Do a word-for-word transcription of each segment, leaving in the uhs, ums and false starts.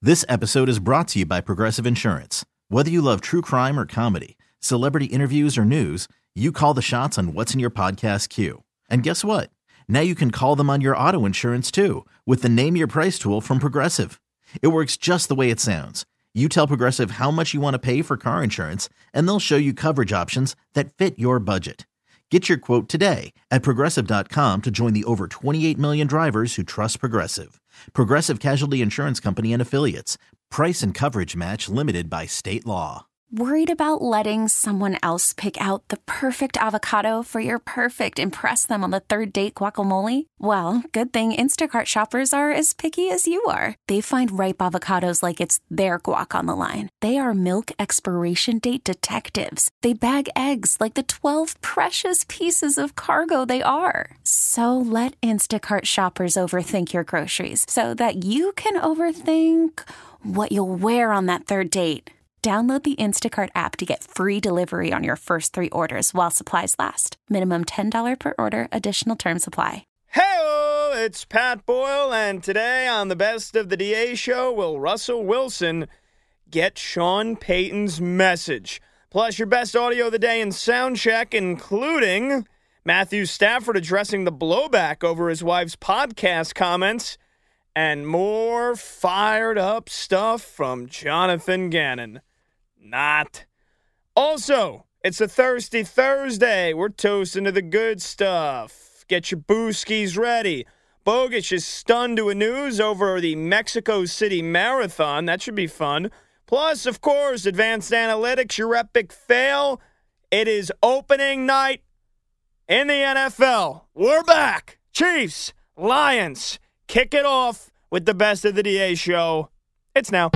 This episode is brought to you by Progressive Insurance. Whether you love true crime or comedy, celebrity interviews or news, you call the shots on what's in your podcast queue. And guess what? Now you can call them on your auto insurance too with the Name Your Price tool from Progressive. It works just the way it sounds. You tell Progressive how much you want to pay for car insurance, and they'll show you coverage options that fit your budget. Get your quote today at Progressive dot com to join the over twenty-eight million drivers who trust Progressive. Progressive Casualty Insurance Company and Affiliates. Price and coverage match limited by state law. Worried about letting someone else pick out the perfect avocado for your perfect impress them on the third date guacamole? Well, good thing Instacart shoppers are as picky as you are. They find ripe avocados like it's their guac on the line. They are milk expiration date detectives. They bag eggs like the twelve precious pieces of cargo they are. So let Instacart shoppers overthink your groceries so that you can overthink what you'll wear on that third date. Download the Instacart app to get free delivery on your first three orders while supplies last. Minimum ten dollars per order. Additional terms apply. Hey, it's Pat Boyle, and today on the Best of the D A show, will Russell Wilson get Sean Payton's message? Plus, your best audio of the day in sound check, including Matthew Stafford addressing the blowback over his wife's podcast comments, and more fired up stuff from Jonathan Gannon. Not. Also, it's a Thirsty Thursday. We're toasting to the good stuff. Get your booskies ready. Bogish is stunned to a news over the Mexico City Marathon. That should be fun. Plus, of course, advanced analytics, your epic fail. It is opening night in the N F L. We're back. Chiefs, Lions, kick it off with the Best of the D A show. It's now.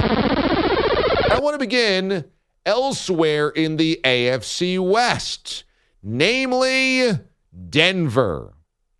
I want to begin elsewhere in the A F C West, namely Denver.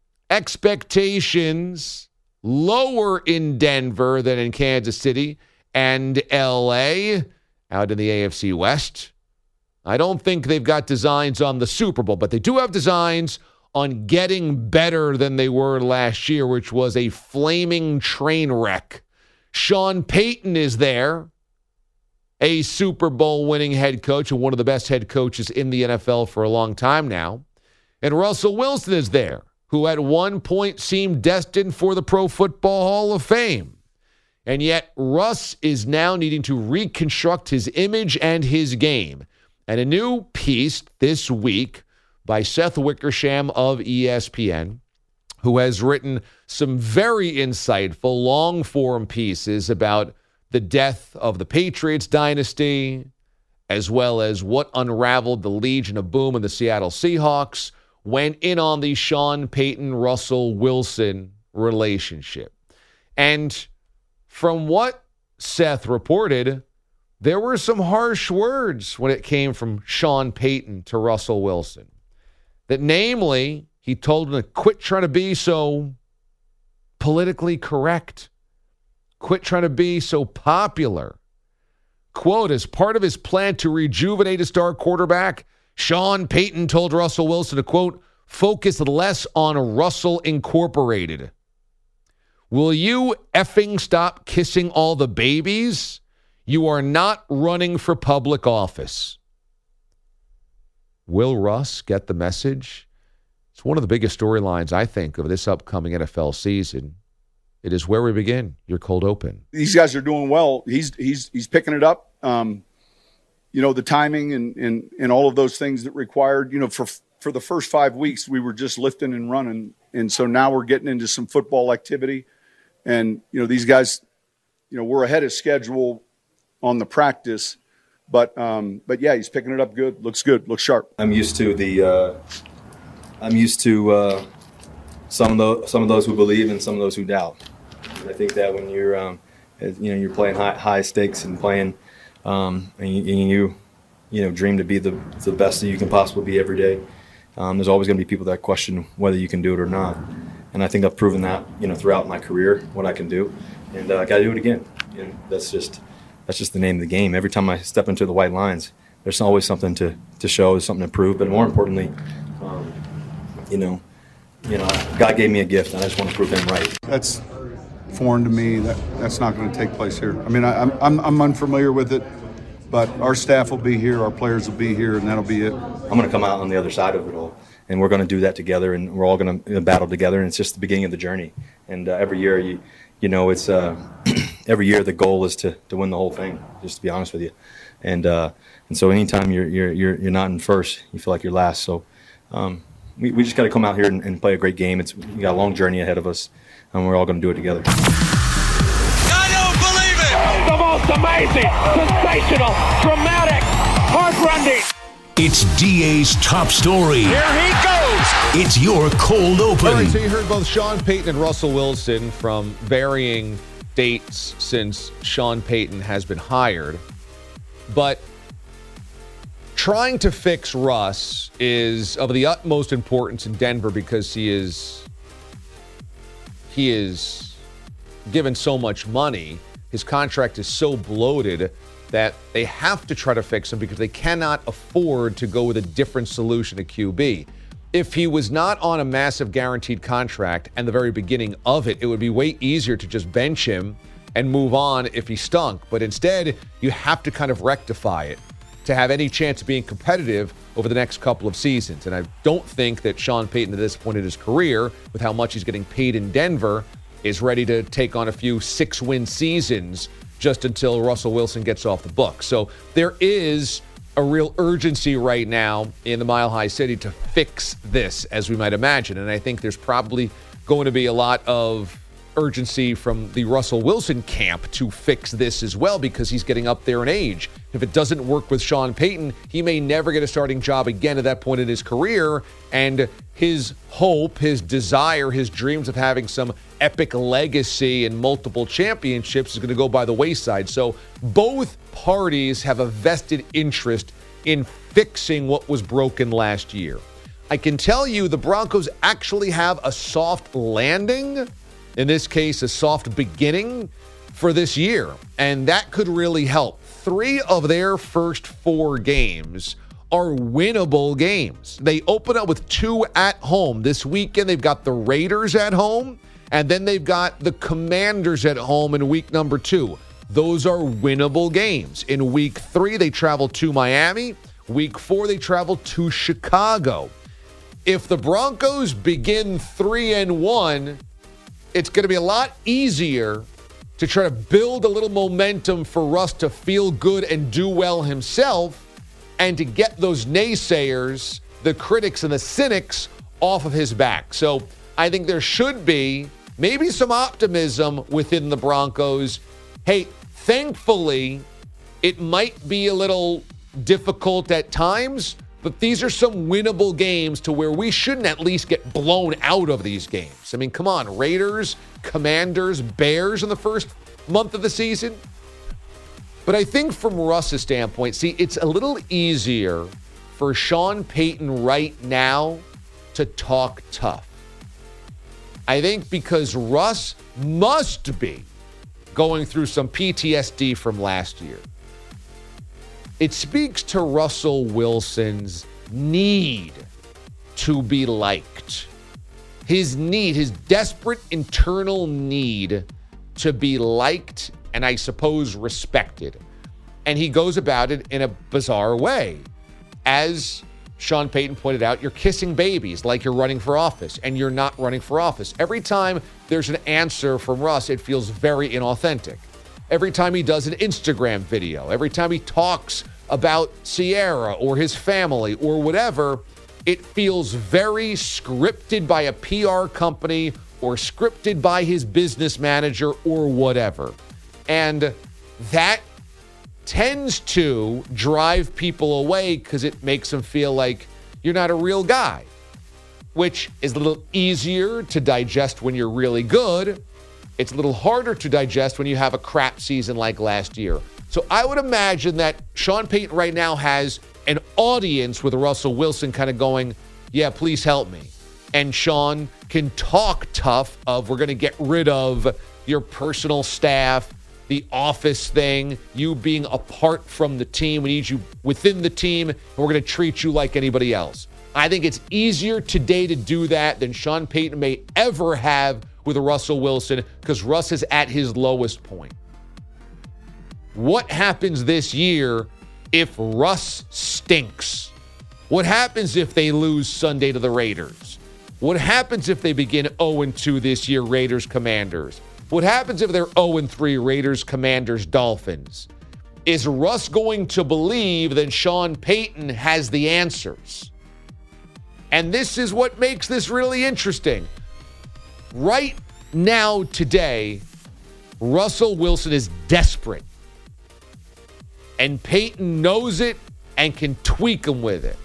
Expectations lower in Denver than in Kansas City and L A. Out in the A F C West, I don't think they've got designs on the Super Bowl, but they do have designs on getting better than they were last year, which was a flaming train wreck. Sean Payton is there, a Super Bowl winning head coach and one of the best head coaches in the N F L for a long time now. And Russell Wilson is there, who at one point seemed destined for the Pro Football Hall of Fame. And yet Russ is now needing to reconstruct his image and his game. And a new piece this week by Seth Wickersham of E S P N, who has written some very insightful, long-form pieces about the death of the Patriots dynasty, as well as what unraveled the Legion of Boom and the Seattle Seahawks, went in on the Sean Payton-Russell Wilson relationship. And from what Seth reported, there were some harsh words when it came from Sean Payton to Russell Wilson. That namely, he told him to quit trying to be so politically correct. Quit trying to be so popular. Quote, as part of his plan to rejuvenate a star quarterback, Sean Payton told Russell Wilson to, quote, focus less on Russell Incorporated. Will you effing stop kissing all the babies? You are not running for public office. Will Russ get the message? It's one of the biggest storylines, I think, of this upcoming N F L season. It is where we begin. Your cold open. These guys are doing well. He's he's he's picking it up. Um, you know, the timing and, and and all of those things that required. You know, for for the first five weeks, we were just lifting and running, and so now we're getting into some football activity. And you know, these guys, you know, we're ahead of schedule on the practice. But um, but yeah, he's picking it up good. Looks good. Looks sharp. I'm used to the. Uh, I'm used to uh, some of those some of those who believe and some of those who doubt. And I think that when you're um, you know you're playing high, high stakes and playing um, and you, and you you know dream to be the the best that you can possibly be every day. Um, there's always going to be people that question whether you can do it or not. And I think I've proven that you know throughout my career what I can do, and uh, I got to do it again. And that's just. That's just the name of the game. Every time I step into the white lines, there's always something to, to show, something to prove. But more importantly, um, you know, you know, God gave me a gift, and I just want to prove Him right. That's foreign to me. That that's not going to take place here. I mean, I, I'm, I'm I'm unfamiliar with it, but our staff will be here, our players will be here, and that'll be it. I'm going to come out on the other side of it all, and we're going to do that together, and we're all going to battle together, and it's just the beginning of the journey. And uh, every year, you you know, it's uh, every year the goal is to, to win the whole thing. Just to be honest with you, and uh, and so anytime you're you're you're you're not in first, you feel like you're last. So. Um, We, we just got to come out here and, and play a great game. It's we got a long journey ahead of us, and we're all going to do it together. I don't believe it! The most amazing, sensational, dramatic, heart-rending. It's D A's top story. Here he goes! It's your cold open. All right, so you heard both Sean Payton and Russell Wilson from varying dates since Sean Payton has been hired. But trying to fix Russ is of the utmost importance in Denver because he is he is given so much money. His contract is so bloated that they have to try to fix him because they cannot afford to go with a different solution at Q B. If he was not on a massive guaranteed contract and the very beginning of it, it would be way easier to just bench him and move on if he stunk. But instead, you have to kind of rectify it to have any chance of being competitive over the next couple of seasons. And I don't think that Sean Payton at this point in his career, with how much he's getting paid in Denver, is ready to take on a few six-win seasons just until Russell Wilson gets off the book. So there is a real urgency right now in the Mile High City to fix this, as we might imagine. And I think there's probably going to be a lot of urgency from the Russell Wilson camp to fix this as well because he's getting up there in age. If it doesn't work with Sean Payton, he may never get a starting job again at that point in his career, and his hope, his desire, his dreams of having some epic legacy and multiple championships is going to go by the wayside. So both parties have a vested interest in fixing what was broken last year. I can tell you the Broncos actually have a soft landing, in this case, a soft beginning for this year, and that could really help. Three of their first four games are winnable games. They open up with two at home. This weekend, they've got the Raiders at home, and then they've got the Commanders at home in week number two. Those are winnable games. In week three, they travel to Miami. Week four, they travel to Chicago. If the Broncos begin three and one, it's going to be a lot easier to try to build a little momentum for Russ to feel good and do well himself and to get those naysayers, the critics and the cynics, off of his back. So I think there should be maybe some optimism within the Broncos. Hey, thankfully, it might be a little difficult at times, but these are some winnable games to where we shouldn't at least get blown out of these games. I mean, come on, Raiders, Commanders, Bears in the first month of the season. But I think from Russ's standpoint, see, it's a little easier for Sean Payton right now to talk tough. I think because Russ must be going through some P T S D from last year. It speaks to Russell Wilson's need to be liked. His need, his desperate internal need to be liked and I suppose respected. And he goes about it in a bizarre way. As Sean Payton pointed out, you're kissing babies like you're running for office, and you're not running for office. Every time there's an answer from Russ, it feels very inauthentic. Every time he does an Instagram video, every time he talks about Sierra or his family or whatever, it feels very scripted by a P R company or scripted by his business manager or whatever. And that tends to drive people away because it makes them feel like you're not a real guy, which is a little easier to digest when you're really good. It's a little harder to digest when you have a crap season like last year. So I would imagine that Sean Payton right now has an audience with Russell Wilson kind of going, yeah, please help me. And Sean can talk tough of, we're going to get rid of your personal staff, the office thing, you being apart from the team. We need you within the team, and we're going to treat you like anybody else. I think it's easier today to do that than Sean Payton may ever have with Russell Wilson because Russ is at his lowest point. What happens this year if Russ stinks? What happens if they lose Sunday to the Raiders? What happens if they begin oh and two this year, Raiders, Commanders? What happens if they're oh and three, Raiders, Commanders, Dolphins? Is Russ going to believe that Sean Payton has the answers? And this is what makes this really interesting. Right now, today, Russell Wilson is desperate. And Payton knows it and can tweak him with it.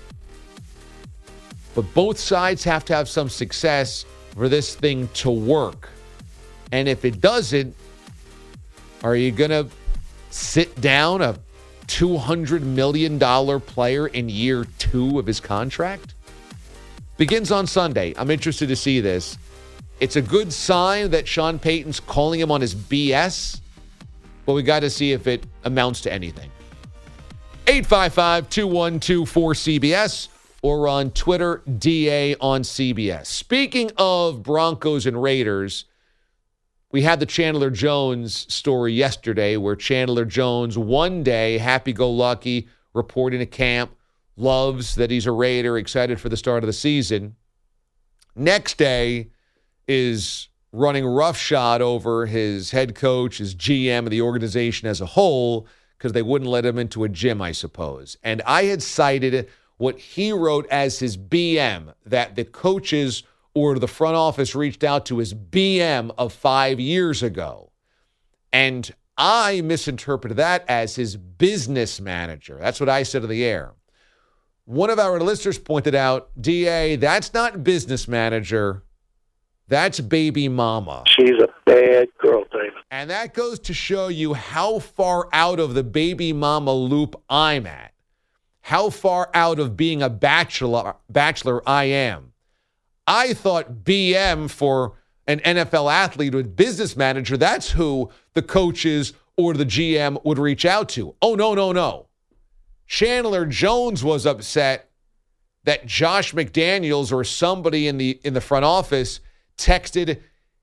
But both sides have to have some success for this thing to work. And if it doesn't, are you going to sit down a two hundred million dollars player in year two of his contract? Begins on Sunday. I'm interested to see this. It's a good sign that Sean Payton's calling him on his B S, but we got to see if it amounts to anything. eight five five, two one two, four C B S or on Twitter, D A on C B S. Speaking of Broncos and Raiders, we had the Chandler Jones story yesterday where Chandler Jones, one day, happy-go-lucky, reporting to camp, loves that he's a Raider, excited for the start of the season. Next day is running roughshod over his head coach, his G M, and the organization as a whole because they wouldn't let him into a gym, I suppose. And I had cited what he wrote as his B M, that the coaches or the front office reached out to his B M of five years ago. And I misinterpreted that as his business manager. That's what I said on the air. One of our listeners pointed out, D A, that's not business manager. That's baby mama. She's a bad girl, David. And that goes to show you how far out of the baby mama loop I'm at. How far out of being a bachelor, bachelor I am. I thought B M for an N F L athlete with business manager, that's who the coaches or the G M would reach out to. Oh, no, no, no. Chandler Jones was upset that Josh McDaniels or somebody in the in the front office texted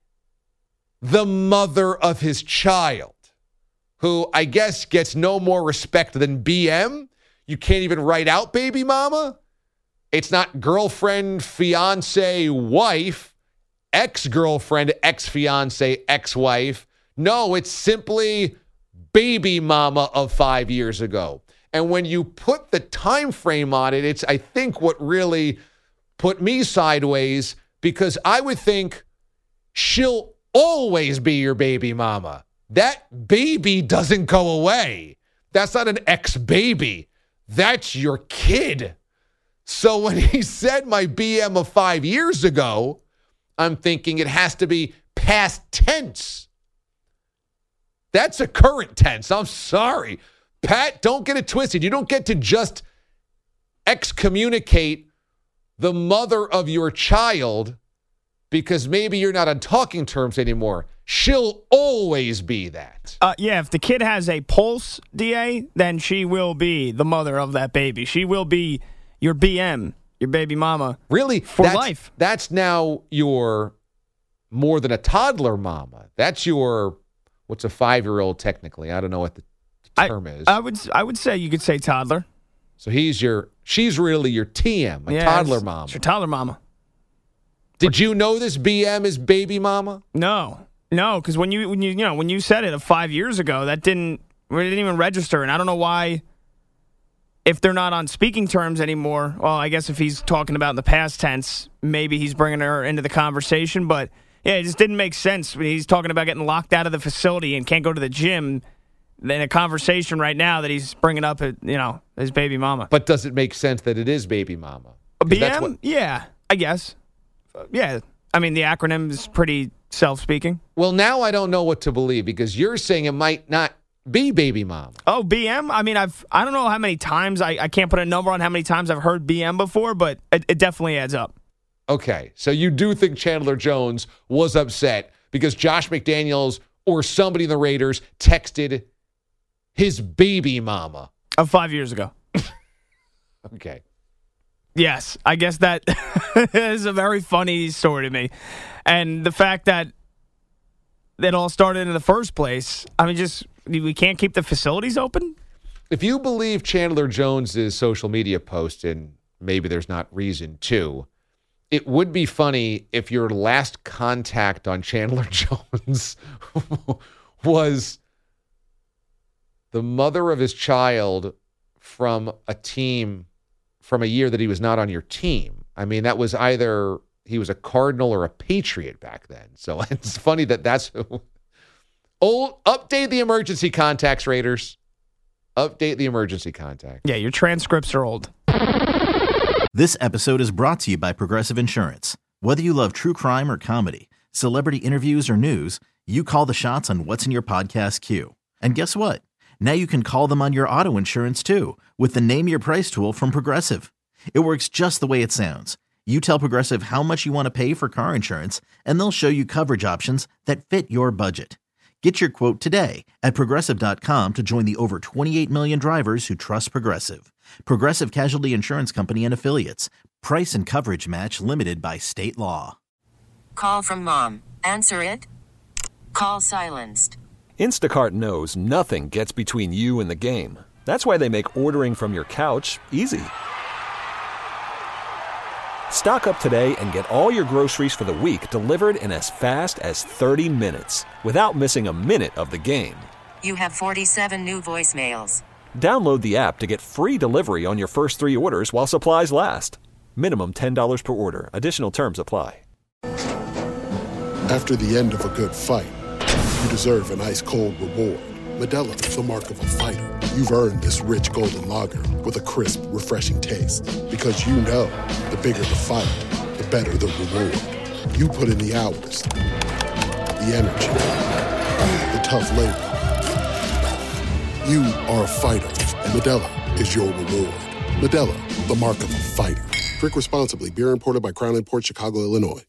the mother of his child, who I guess gets no more respect than B M. You can't even write out baby mama. It's not girlfriend, fiance, wife, ex-girlfriend, ex-fiance, ex-wife. No, it's simply baby mama of five years ago. And when you put the time frame on it, it's, I think, what really put me sideways, because I would think she'll always be your baby mama. That baby doesn't go away. That's not an ex-baby. That's your kid. So when he said my B M of five years ago, I'm thinking it has to be past tense. That's a current tense. I'm sorry. Pat, don't get it twisted. You don't get to just excommunicate the mother of your child because maybe you're not on talking terms anymore. She'll always be that. Uh, yeah, if the kid has a pulse, D A, then she will be the mother of that baby. She will be your B M, your baby mama. Really? For that's, life. That's now your more than a toddler mama. That's your, what's a five-year-old technically? I don't know what the term I, is. I would I would say you could say toddler. So he's your, she's really your T M, a yeah, toddler it's, mama. It's your toddler mama. Did you know this B M is baby mama? No. No, because when you when you you know when you said it five years ago, that didn't it didn't even register, and I don't know why. If they're not on speaking terms anymore, well, I guess if he's talking about in the past tense, maybe he's bringing her into the conversation. But yeah, it just didn't make sense. He's talking about getting locked out of the facility and can't go to the gym. In a conversation right now that he's bringing up, you know, his baby mama. But does it make sense that it is baby mama? A B M? What... Yeah, I guess. Yeah, I mean the acronym is pretty self-speaking. Well, now I don't know what to believe because you're saying it might not be baby mama. Oh, B M? I mean, I've I don't know how many times I, I can't put a number on how many times I've heard B M before, but it, it definitely adds up. Okay, so you do think Chandler Jones was upset because Josh McDaniels or somebody in the Raiders texted his baby mama of five years ago. Okay. Yes, I guess that is a very funny story to me. And the fact that that all started in the first place. I mean, just we can't keep the facilities open? If you believe Chandler Jones's social media post, and maybe there's not reason to, it would be funny if your last contact on Chandler Jones was the mother of his child from a team from a year that he was not on your team. I mean, that was either he was a Cardinal or a Patriot back then. So it's funny that that's who. Old, update the emergency contacts, Raiders. Update the emergency contact. Yeah, your transcripts are old. This episode is brought to you by Progressive Insurance. Whether you love true crime or comedy, celebrity interviews or news, you call the shots on what's in your podcast queue. And guess what? Now you can call them on your auto insurance too with the Name Your Price tool from Progressive. It works just the way it sounds. You tell Progressive how much you want to pay for car insurance, and they'll show you coverage options that fit your budget. Get your quote today at Progressive dot com to join the over twenty-eight million drivers who trust Progressive. Progressive Casualty Insurance Company and Affiliates. Price and coverage match limited by state law. Call from mom. Answer it. Call silenced. Instacart knows nothing gets between you and the game. That's why they make ordering from your couch easy. Stock up today and get all your groceries for the week delivered in as fast as thirty minutes without missing a minute of the game. You have forty-seven new voicemails. Download the app to get free delivery on your first three orders while supplies last. Minimum ten dollars per order. Additional terms apply. After the end of a good fight, you deserve an ice-cold reward. Modelo is the mark of a fighter. You've earned this rich golden lager with a crisp, refreshing taste. Because you know, the bigger the fight, the better the reward. You put in the hours, the energy, the tough labor. You are a fighter, and Modelo is your reward. Modelo, the mark of a fighter. Drink responsibly. Beer imported by Crown Imports, Chicago, Illinois.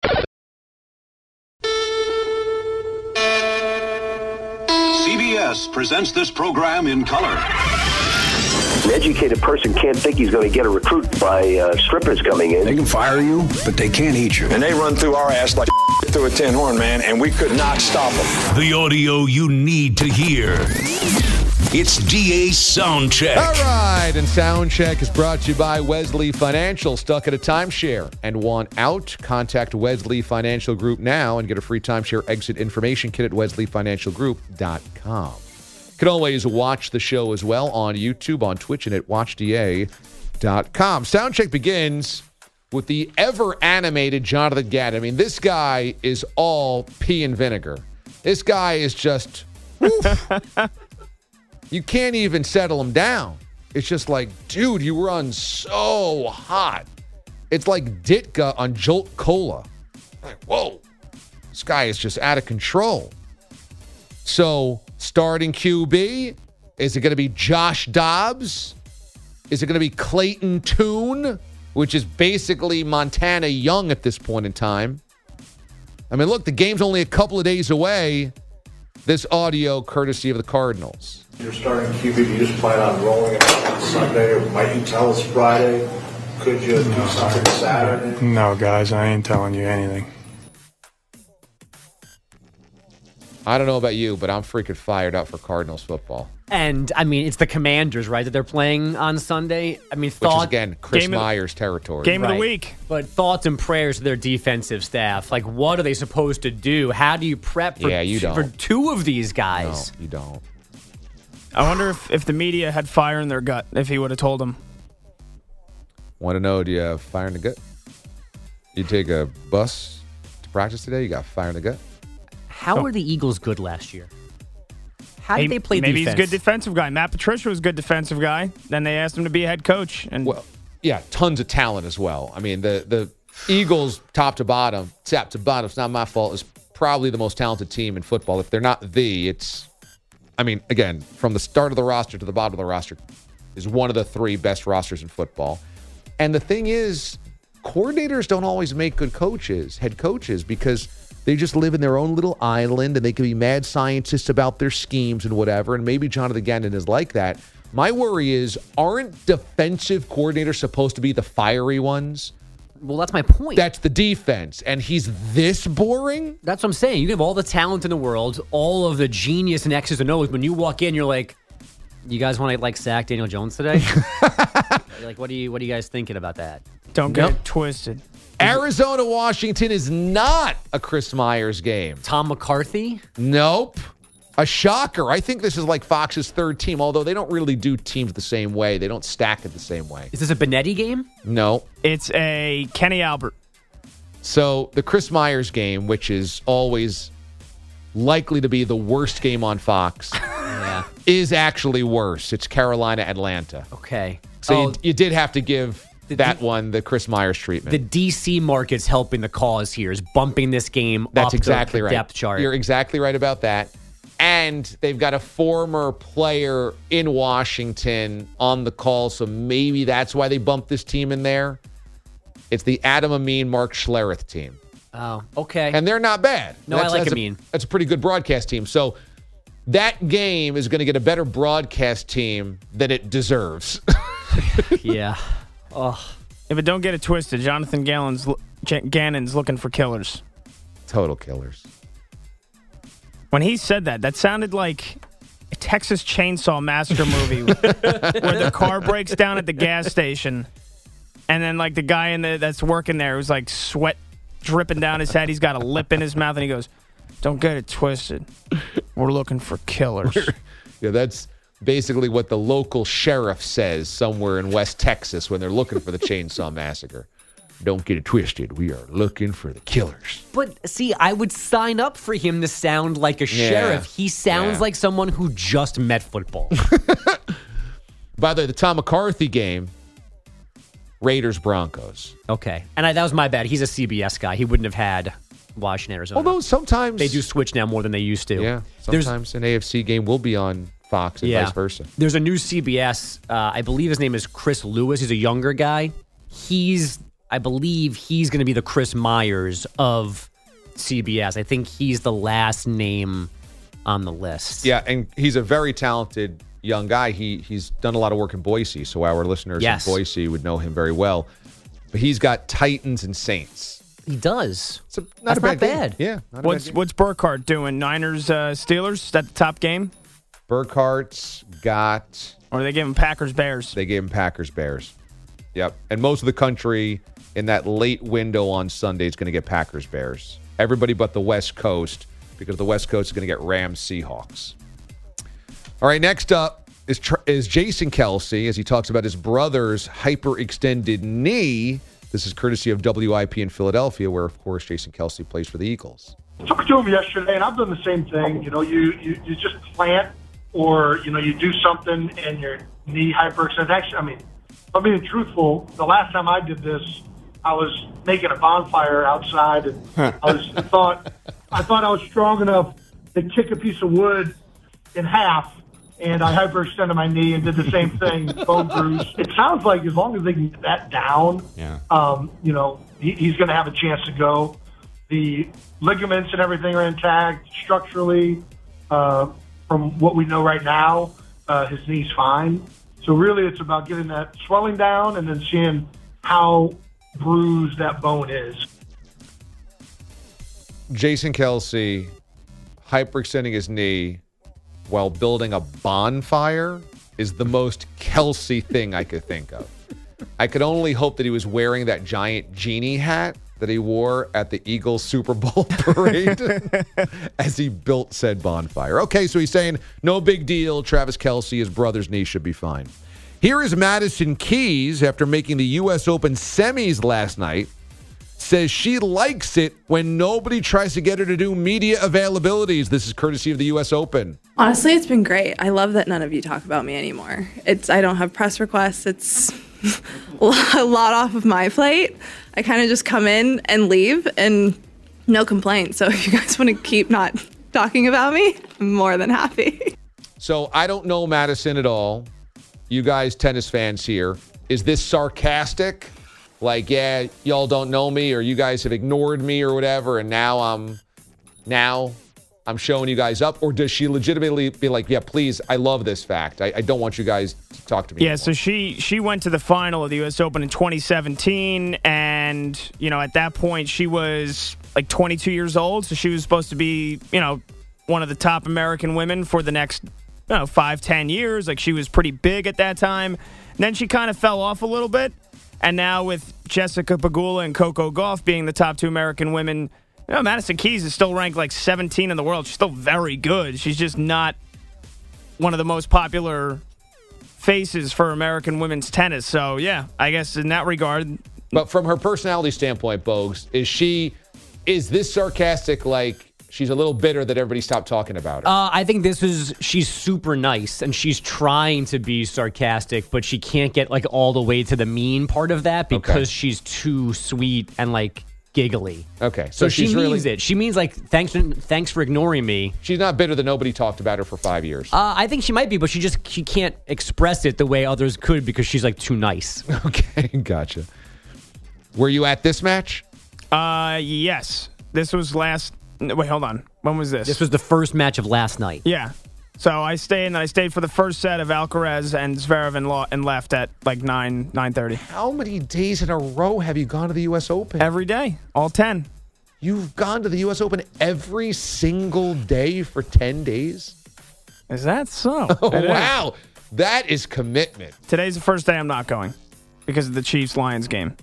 C B S presents this program in color. An educated person can't think he's going to get a recruit by uh, strippers coming in. They can fire you, but they can't eat you. And they run through our ass like through a tin horn, man, and we could not stop them. The audio you need to hear. It's D A's Soundcheck. All right, and Soundcheck is brought to you by Wesley Financial. Stuck at a timeshare and want out? Contact Wesley Financial Group now and get a free timeshare exit information kit at wesley financial group dot com. You can always watch the show as well on YouTube, on Twitch, and at watch d a dot com. Soundcheck begins with the ever-animated Jonathan Gannon. I mean, this guy is all pea and vinegar. This guy is just... You can't even settle him down. It's just like, dude, you run so hot. It's like Ditka on Jolt Cola. Like, whoa, this guy is just out of control. So, starting Q B, is it going to be Josh Dobbs? Is it going to be Clayton Tune, which is basically Montana Young at this point in time? I mean, look, the game's only a couple of days away. This audio courtesy of the Cardinals. You're starting Q B. Do you just plan on rolling it on Sunday, or might you tell us Friday? Could you do something Saturday? No, guys, I ain't telling you anything. I don't know about you, but I'm freaking fired up for Cardinals football. And, I mean, it's the Commanders, right, that they're playing on Sunday. I mean, thought, Which is, again, Chris game of, Myers territory. Game right. of the week. But thoughts and prayers to their defensive staff. Like, what are they supposed to do? How do you prep for, yeah, you two, don't. for two of these guys? No, you don't. I wonder if, if the media had fire in their gut, if he would have told them. Want to know, do you have fire in the gut? You take a bus to practice today, you got fire in the gut? How were the Eagles good last year? How did Maybe, they play maybe defense? Maybe he's a good defensive guy. Matt Patricia was a good defensive guy. Then they asked him to be a head coach. And well, yeah, tons of talent as well. I mean, the the Eagles, top to bottom, top to bottom, it's not my fault, is probably the most talented team in football. If they're not the, it's, I mean, again, from the start of the roster to the bottom of the roster, is one of the three best rosters in football. And the thing is, coordinators don't always make good coaches, head coaches, because they just live in their own little island and they can be mad scientists about their schemes and whatever. And maybe Jonathan Gannon is like that. My worry is, aren't defensive coordinators supposed to be the fiery ones? Well, that's my point. That's the defense. And he's this boring? That's what I'm saying. You have all the talent in the world, all of the genius and X's and O's. When you walk in, you're like, you guys want to like sack Daniel Jones today? Like, what are you what are you guys thinking about that? Don't get it twisted. Arizona, Washington is not a Chris Myers game. Tom McCarthy? Nope. A shocker. I think this is like Fox's third team, although they don't really do teams the same way. They don't stack it the same way. Is this a Benetti game? No. It's a Kenny Albert. So the Chris Myers game, which is always likely to be the worst game on Fox, yeah. is actually worse. It's Carolina, Atlanta. Okay. So oh, you, you did have to give the, that one the Chris Myers treatment. The D C market's helping the cause here, is bumping this game That's up exactly the right. depth chart. You're exactly right about that. And they've got a former player in Washington on the call, so maybe that's why they bumped this team in there. It's the Adam Amin, Mark Schlereth team. Oh, okay. And they're not bad. No, that's, I like that's Amin. A, that's a pretty good broadcast team. So that game is going to get a better broadcast team than it deserves. Yeah. Oh. If it don't get it twisted, Jonathan Gannon's, Gannon's looking for killers. Total killers. When he said that, that sounded like a Texas Chainsaw Massacre movie where the car breaks down at the gas station, and then like the guy in the that's working there who's like sweat dripping down his head. He's got a lip in his mouth, and he goes, "Don't get it twisted. We're looking for killers." Yeah, that's basically what the local sheriff says somewhere in West Texas when they're looking for the Chainsaw Massacre. Don't get it twisted. We are looking for the killers. But see, I would sign up for him to sound like a Yeah. sheriff. He sounds Yeah. like someone who just met football. By the way, the Tom McCarthy game, Raiders Broncos. Okay. And I, that was my bad. He's a C B S guy. He wouldn't have had Washington, Arizona. Although sometimes they do switch now more than they used to. Yeah. There's- Sometimes an A F C game will be on Fox and Yeah. vice versa. There's a new C B S. Uh, I believe his name is Chris Lewis. He's a younger guy. He's, I believe he's going to be the Chris Myers of C B S. I think he's the last name on the list. Yeah, and he's a very talented young guy. He he's done a lot of work in Boise, so our listeners Yes. in Boise would know him very well. But he's got Titans and Saints. He does. So not That's a bad not bad. game. Yeah. Not a What's bad game. what's Burkhardt doing? Niners, uh, Steelers? Is that the top game? Burkhardt's got. Or are they giving Packers Bears? They gave him Packers Bears. Yep. And most of the country in that late window on Sunday is going to get Packers Bears. Everybody but the West Coast, because the West Coast is going to get Rams Seahawks. All right, next up is is Jason Kelce as he talks about his brother's hyperextended knee. This is courtesy of W I P in Philadelphia, where, of course, Jason Kelce plays for the Eagles. Talked to him yesterday, and I've done the same thing. You know, you, you, you just plant or, you know, you do something and your knee hyperextends. Actually, I mean, if I'm being truthful, the last time I did this, I was making a bonfire outside, and I was I thought I thought I was strong enough to kick a piece of wood in half, and I hyperextended my knee and did the same thing, bone bruise. It sounds like as long as they can get that down, Yeah. um, you know, he, he's going to have a chance to go. The ligaments and everything are intact structurally. Uh, from what we know right now, uh, his knee's fine. So really, it's about getting that swelling down and then seeing how bruised that bone is. Jason Kelce hyperextending his knee while building a bonfire is the most Kelce thing I could think of. I could only hope that he was wearing that giant genie hat that he wore at the Eagles Super Bowl parade as he built said bonfire. Okay, so he's saying, no big deal. Travis Kelce, his brother's knee should be fine. Here is Madison Keys after making the U S Open semis last night. Says she likes it when nobody tries to get her to do media availabilities. This is courtesy of the U S Open. Honestly, it's been great. I love that none of you talk about me anymore. It's I don't have press requests. It's a lot off of my plate. I kind of just come in and leave and no complaints. So if you guys want to keep not talking about me, I'm more than happy. So I don't know Madison at all. You guys tennis fans here. Is this sarcastic? Like, yeah, y'all don't know me or you guys have ignored me or whatever, and now I'm now I'm showing you guys up? Or does she legitimately be like, yeah, please, I love this fact. I, I don't want you guys to talk to me Yeah, anymore. so she she went to the final of the U S Open in twenty seventeen, and And, you know, at that point, she was like twenty-two years old. So she was supposed to be, you know, one of the top American women for the next, you know, five, ten years. Like, she was pretty big at that time. And then she kind of fell off a little bit. And now with Jessica Pegula and Coco Gauff being the top two American women, you know, Madison Keys is still ranked like seventeen in the world. She's still very good. She's just not one of the most popular faces for American women's tennis. So, yeah, I guess in that regard. But from her personality standpoint, Bogues, is she, is this sarcastic like she's a little bitter that everybody stopped talking about her? Uh, I think this is, she's super nice, and she's trying to be sarcastic, but she can't get, like, all the way to the mean part of that because Okay. she's too sweet and, like, giggly. Okay. So, So she she's means really- it. She means, like, thanks, thanks for ignoring me. She's not bitter that nobody talked about her for five years. Uh, I think she might be, but she just she can't express it the way others could because she's, like, too nice. Okay, gotcha. Were you at this match? Uh, yes. This was last. Wait, hold on. When was this? This was the first match of last night. Yeah. So I stayed and I stayed for the first set of Alcaraz and Zverev and, lo- and left at like nine nine thirty. How many days in a row have you gone to the U S Open? Every day, all ten. You've gone to the U S Open every single day for ten days? Is that so? Oh, It is. wow. That is commitment. Today's the first day I'm not going because of the Chiefs-Lions game.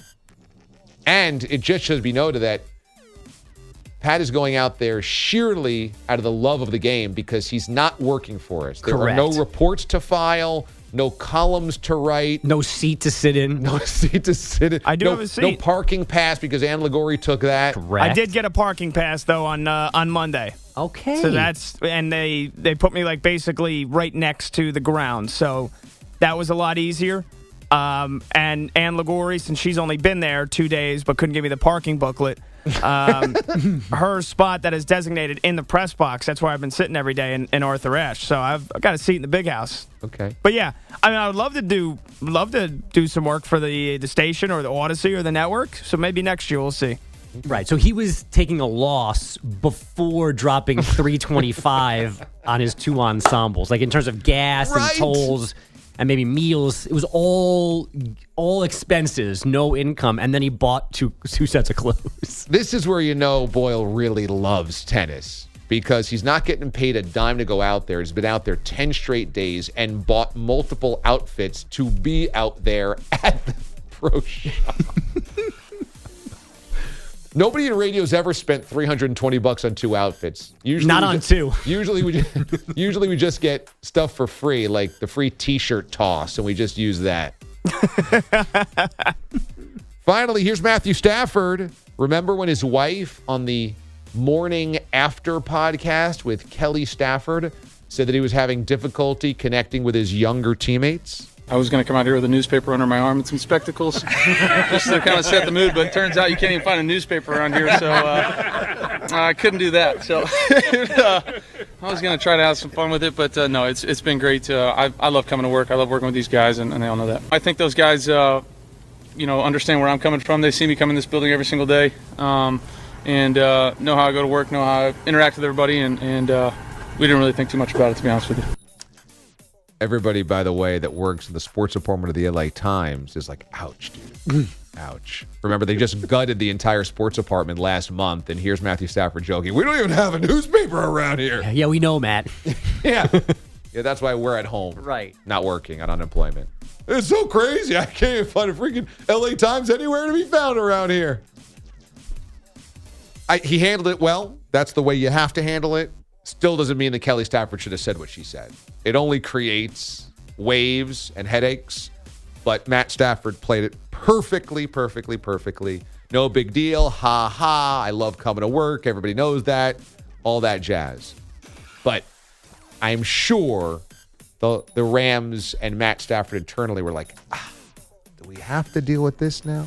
And it just should be noted that Pat is going out there sheerly out of the love of the game because he's not working for us. There Correct. are no reports to file, no columns to write. No seat to sit in. No seat to sit in. I do no, have a seat. No parking pass because Ann Ligori took that. Correct. I did get a parking pass though on uh, on Monday. Okay. So that's and they they put me like basically right next to the ground. So that was a lot easier. Um, and Ann Ligori, since she's only been there two days but couldn't give me the parking booklet, um, her spot that is designated in the press box, that's where I've been sitting every day in, in Arthur Ashe. So I've, I've got a seat in the big house. Okay. But yeah, I mean, I would love to do love to do some work for the the station or the Odyssey or the network. So maybe next year we'll see. Right. So he was taking a loss before dropping three twenty-five on his two ensembles, like in terms of gas Right. and tolls and maybe meals. It was all all expenses, no income, and then he bought two two sets of clothes. This is where you know Boyle really loves tennis because he's not getting paid a dime to go out there. He's been out there ten straight days and bought multiple outfits to be out there at the pro shop. Nobody in radio's ever spent three hundred twenty bucks on two outfits. Usually Not we on just- two. Usually we just, usually we just get stuff for free, like the free T-shirt toss, and we just use that. Finally, here's Matthew Stafford. Remember when his wife on the Morning After podcast with Kelly Stafford said that he was having difficulty connecting with his younger teammates? I was going to come out here with a newspaper under my arm and some spectacles just to kind of set the mood, but it turns out you can't even find a newspaper around here, so uh, I couldn't do that. So uh, I was going to try to have some fun with it, but uh, no, it's it's been great. Uh, I, I love coming to work. I love working with these guys, and, and they all know that. I think those guys, uh, you know, understand where I'm coming from. They see me come in this building every single day um, and uh, know how I go to work, know how I interact with everybody, and, and uh, we didn't really think too much about it, to be honest with you. Everybody, by the way, that works in the sports department of the L A Times is like, ouch, dude. Ouch. Remember, they just gutted the entire sports department last month, and here's Matthew Stafford joking, we don't even have a newspaper around here. Yeah, we know, Matt. Yeah. Yeah, that's why we're at home. Right. Not working on unemployment. It's so crazy. I can't even find a freaking L A Times anywhere to be found around here. I, he handled it well. That's the way you have to handle it. Still doesn't mean that Kelly Stafford should have said what she said. It only creates waves and headaches. But Matt Stafford played it perfectly, perfectly, perfectly. No big deal. Ha ha. I love coming to work. Everybody knows that. All that jazz. But I'm sure the the Rams and Matt Stafford internally were like, ah, do we have to deal with this now?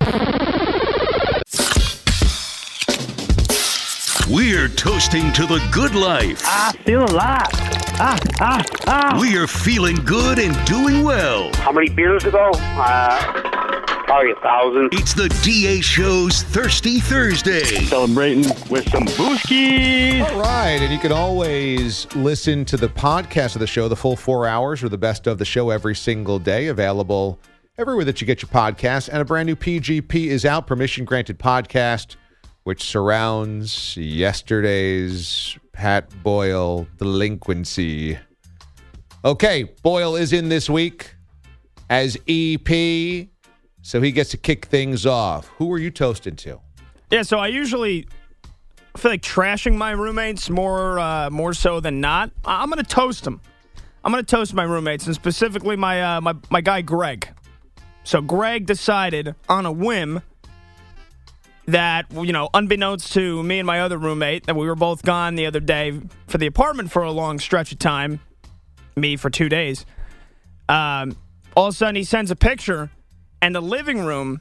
We're toasting to the good life. I feel alive. Ah, ah, ah. We are feeling good and doing well. How many beers ago? Uh, probably a thousand. It's the D A Show's Thirsty Thursday. Celebrating with some booskies. All right, and you can always listen to the podcast of the show, the full four hours or the best of the show every single day, available everywhere that you get your podcast. And a brand new P G P is out, Permission Granted Podcast, which surrounds yesterday's Pat Boyle delinquency. Okay, Boyle is in this week as E P, so he gets to kick things off. Who are you toasting to? Yeah, so I usually feel like trashing my roommates more uh, more so than not. I'm going to toast them. I'm going to toast my roommates, and specifically my, uh, my my guy Greg. So Greg decided on a whim that, you know, unbeknownst to me and my other roommate, that we were both gone the other day for the apartment for a long stretch of time, me for two days. Um, all of a sudden, he sends a picture, and the living room,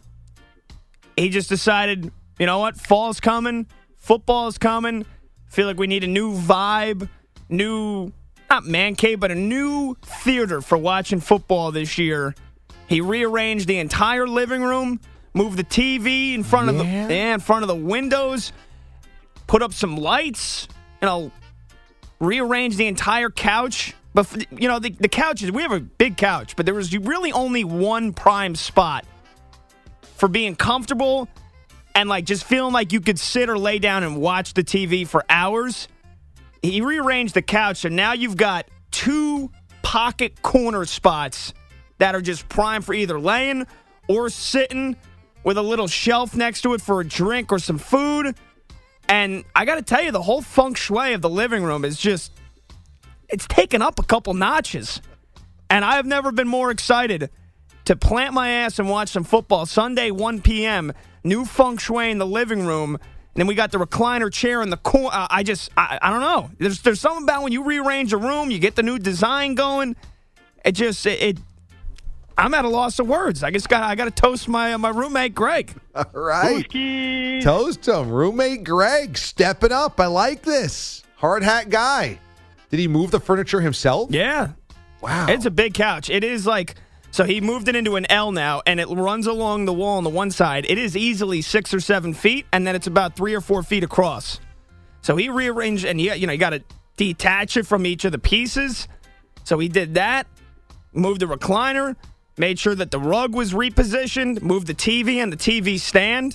he just decided, you know what, fall's coming, football's coming, feel like we need a new vibe, new, not man cave, but a new theater for watching football this year. He rearranged the entire living room, moved the T V in front yeah. of the yeah, in front of the windows, put up some lights, you know, rearranged the entire couch. But, you know, the, the couches, we have a big couch, but there was really only one prime spot for being comfortable and, like, just feeling like you could sit or lay down and watch the T V for hours. He rearranged the couch, so now you've got two pocket corner spots that are just prime for either laying or sitting with a little shelf next to it for a drink or some food. And I got to tell you, the whole feng shui of the living room is just, it's taken up a couple notches. And I have never been more excited to plant my ass and watch some football. Sunday, one p.m., new feng shui in the living room. And then we got the recliner chair in the corner. Uh, I just, I, I don't know. There's there's something about when you rearrange a room, you get the new design going. It just, it, it I'm at a loss of words. I just got I got to toast my uh, my roommate Greg. All right, Booski. Toast him, roommate Greg. Stepping up. I like this hard hat guy. Did he move the furniture himself? Yeah. Wow. It's a big couch. It is like, so he moved it into an L now, and it runs along the wall on the one side. It is easily six or seven feet, and then it's about three or four feet across. So he rearranged, and he, you know, you got to detach it from each of the pieces. So he did that. Moved the recliner. Made sure that the rug was repositioned, moved the T V and the T V stand.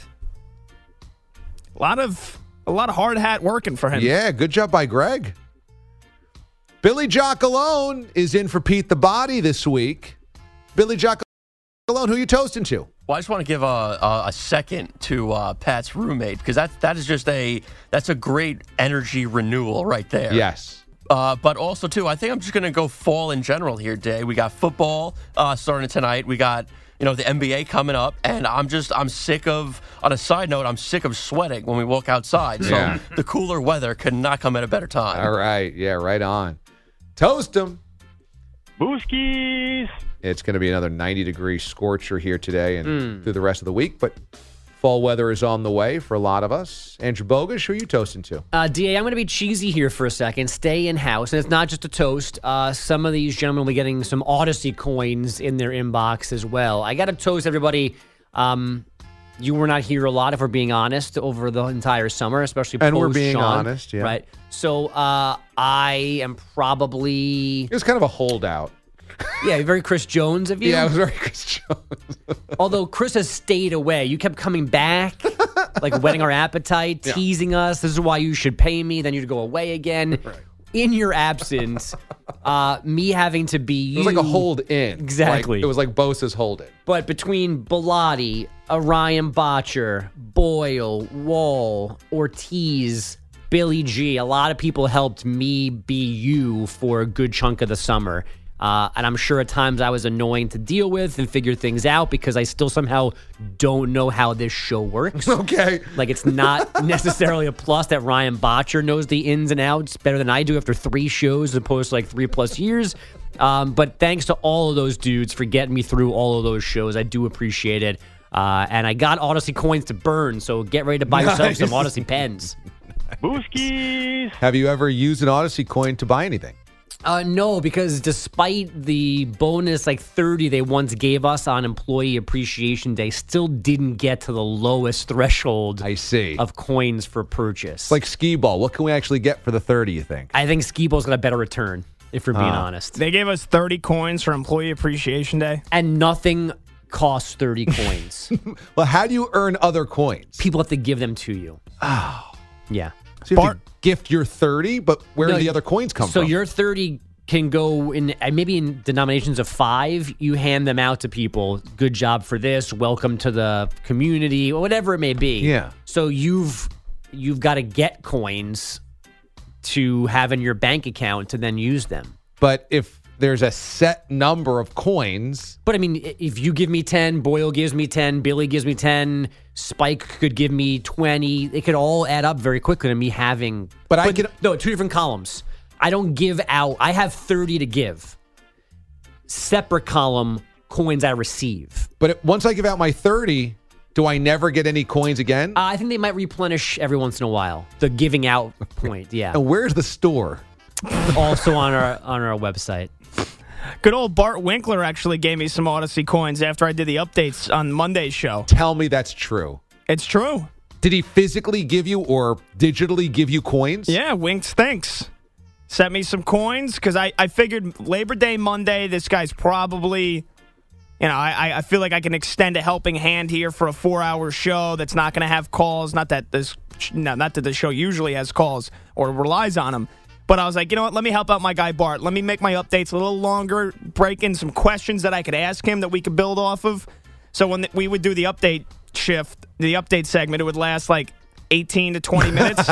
A lot of a lot of hard hat working for him. Yeah, good job by Greg. Billy Giacalone is in for Pete the Body this week. Billy Giacalone, who are you toasting to? Well, I just want to give a, a, a second to uh, Pat's roommate, because that that is just a that's a great energy renewal right there. Yes. Uh, but also, too, I think I'm just going to go fall in general here, Day. We got football uh, starting tonight. We got, you know, the N B A coming up. And I'm just, I'm sick of, on a side note, I'm sick of sweating when we walk outside. So yeah. The cooler weather could not come at a better time. All right. Yeah, right on. Toast them. Booskies. It's going to be another ninety-degree scorcher here today and Mm. through the rest of the week. But fall weather is on the way for a lot of us. Andrew Bogusch, who are you toasting to? Uh, D A, I'm going to be cheesy here for a second. Stay in-house. And it's not just a toast. Uh, some of these gentlemen will be getting some Odyssey coins in their inbox as well. I got to toast everybody. Um, you were not here a lot, if we're being honest, over the entire summer, especially And we're post being Sean, honest, yeah. Right. So uh, I am probably... It was kind of a holdout. Yeah, very Chris Jones of you. Yeah, it was very Chris Jones. Although Chris has stayed away. You kept coming back, like whetting our appetite, Yeah. teasing us. This is why you should pay me. Then you'd go away again. Right. In your absence, uh, me having to be you. It was like a hold in. Exactly. Like, it was like Bosa's hold in. But between Bilotti, Orion Botcher, Boyle, Wall, Ortiz, Billy G, a lot of people helped me be you for a good chunk of the summer. Uh, and I'm sure at times I was annoying to deal with and figure things out because I still somehow don't know how this show works. Okay. Like, it's not necessarily a plus that Ryan Botcher knows the ins and outs better than I do after three shows as opposed to like three plus years. Um, but thanks to all of those dudes for getting me through all of those shows. I do appreciate it. Uh, and I got Odyssey coins to burn, so get ready to buy yourself Nice. some Odyssey pens. Booskies. Have you ever used an Odyssey coin to buy anything? Uh, no, because despite the bonus like thirty they once gave us on Employee Appreciation Day, still didn't get to the lowest threshold I see. of coins for purchase. It's like skee ball. What can we actually get for the thirty, you think? I think skee ball's got a better return, if we're being Uh, honest. They gave us thirty coins for Employee Appreciation Day. And nothing costs thirty coins. Well, how do you earn other coins? People have to give them to you. Oh. Yeah. So you have to gift your thirty, but where No, do the other coins come so from? So your thirty can go in uh, maybe in denominations of five. You hand them out to people. Good job for this. Welcome to the community, or whatever it may be. Yeah. So you've you've got to get coins to have in your bank account to then use them. But if there's a set number of coins. But I mean, if you give me ten, Boyle gives me ten, Billy gives me ten, Spike could give me twenty. It could all add up very quickly to me having. But, but I could. No, two different columns. I don't give out. I have thirty to give. Separate column, coins I receive. But it, once I give out my thirty, do I never get any coins again? Uh, I think they might replenish every once in a while. The giving out point, yeah. And where's the store? Also on our on our website. Good old Bart Winkler actually gave me some Odyssey coins after I did the updates on Monday's show. Tell me that's true. It's true. Did he physically give you or digitally give you coins? Yeah, Winks thinks. Sent me some coins because I, I figured Labor Day Monday, this guy's probably, you know, I, I feel like I can extend a helping hand here for a four-hour show that's not going to have calls. Not that this, no, not that the show usually has calls or relies on them. But I was like, you know what, let me help out my guy Bart. Let me make my updates a little longer, break in some questions that I could ask him that we could build off of. So when the, we would do the update shift, the update segment, it would last like eighteen to twenty minutes.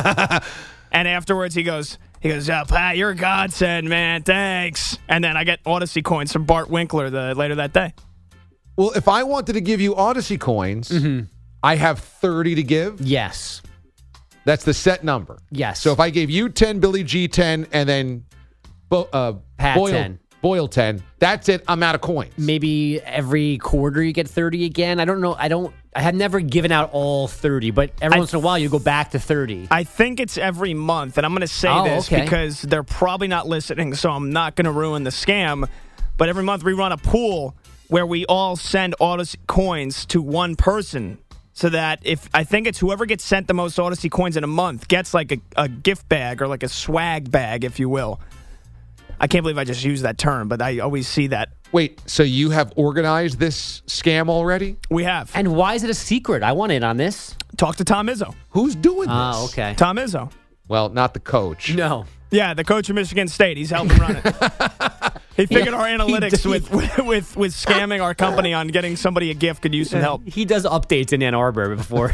And afterwards he goes, he goes, oh, Pat, you're a godsend, man. Thanks. And then I get Odyssey coins from Bart Winkler the, later that day. Well, if I wanted to give you Odyssey coins, mm-hmm. I have thirty to give? Yes. That's the set number. Yes. So if I gave you ten, Billy G ten, and then Bo- uh, Pat Boyle, ten. Boyle ten, that's it. I'm out of coins. Maybe every quarter you get thirty again. I don't know. I don't. I have never given out all thirty, but every I once in a while you go back to thirty. I think it's every month, and I'm going to say oh, this okay. because they're probably not listening, so I'm not going to ruin the scam. But every month we run a pool where we all send Odyssey coins to one person. So that if I think it's whoever gets sent the most Odyssey coins in a month gets like a, a gift bag or like a swag bag, if you will. I can't believe I just used that term, but I always see that. Wait, so you have organized this scam already? We have. And why is it a secret? I want in on this. Talk to Tom Izzo. Who's doing this? Oh, okay. Tom Izzo. Well, not the coach. No. Yeah, the coach of Michigan State. He's helping run it. He figured our analytics with, with with with scamming our company on getting somebody a gift could use some help. He does updates in Ann Arbor before.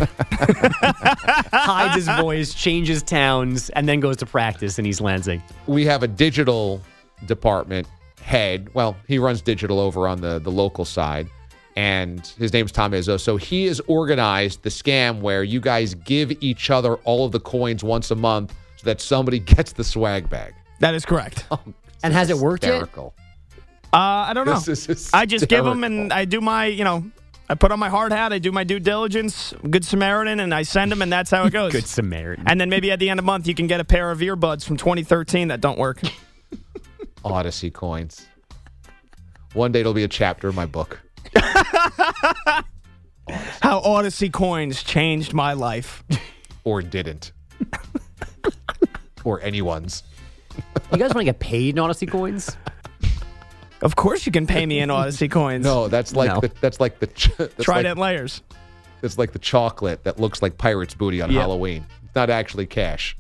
Hides his voice, changes towns, and then goes to practice in East Lansing. We have a digital department head. Well, he runs digital over on the, the local side, and his name's Tom Izzo. So he has organized the scam where you guys give each other all of the coins once a month so that somebody gets the swag bag. That is correct. Oh, and has it worked hysterical. yet? Uh, I don't know. This is I just give them and I do my, you know, I put on my hard hat, I do my due diligence, Good Samaritan, and I send them, and that's how it goes. Good Samaritan. And then maybe at the end of the month, you can get a pair of earbuds from twenty thirteen that don't work. Odyssey coins. One day it'll be a chapter in my book. How Odyssey coins changed my life. Or didn't. Or anyone's. You guys want to get paid in Odyssey coins? Of course you can pay me in Odyssey coins. No, that's like No. the that's like the ch- that's Trident like, layers. It's like the chocolate that looks like pirate's booty on Yep. Halloween. It's not actually cash.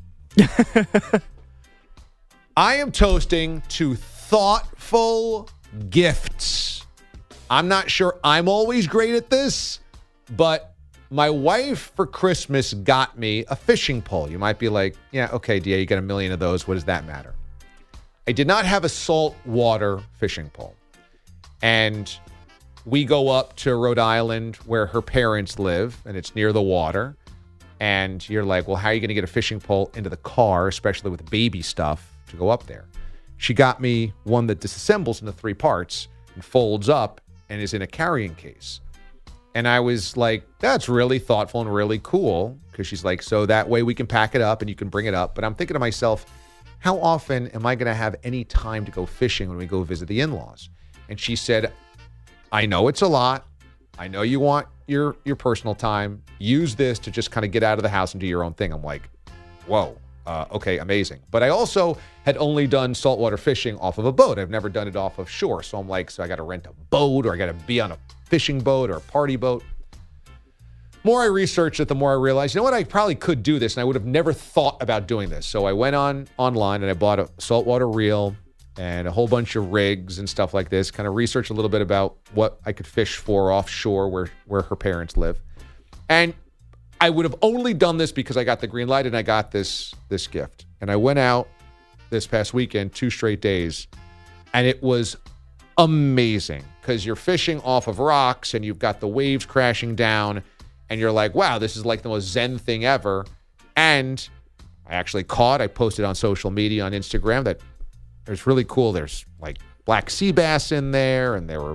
I am toasting to thoughtful gifts. I'm not sure I'm always great at this, but my wife for Christmas got me a fishing pole. You might be like, yeah, okay, D A, you got a million of those. What does that matter? I did not have a saltwater fishing pole. And we go up to Rhode Island where her parents live, and it's near the water. And you're like, well, how are you going to get a fishing pole into the car, especially with baby stuff, to go up there? She got me one that disassembles into three parts and folds up and is in a carrying case. And I was like, that's really thoughtful and really cool, because she's like, so that way we can pack it up and you can bring it up. But I'm thinking to myself, how often am I going to have any time to go fishing when we go visit the in-laws? And she said, I know it's a lot. I know you want your your personal time. Use this to just kind of get out of the house and do your own thing. I'm like, whoa, Uh, okay, amazing. But I also had only done saltwater fishing off of a boat. I've never done it off of shore. So I'm like, so I got to rent a boat or I got to be on a fishing boat or a party boat. More I researched it, the more I realized, you know what, I probably could do this, and I would have never thought about doing this. So I went on online and I bought a saltwater reel and a whole bunch of rigs and stuff like this, kind of researched a little bit about what I could fish for offshore where, where her parents live. And I would have only done this because I got the green light and I got this this gift. And I went out this past weekend, two straight days, and it was amazing because you're fishing off of rocks and you've got the waves crashing down and you're like, wow, this is like the most zen thing ever. And I actually caught, I posted on social media on Instagram that it's really cool. There's like black sea bass in there and there were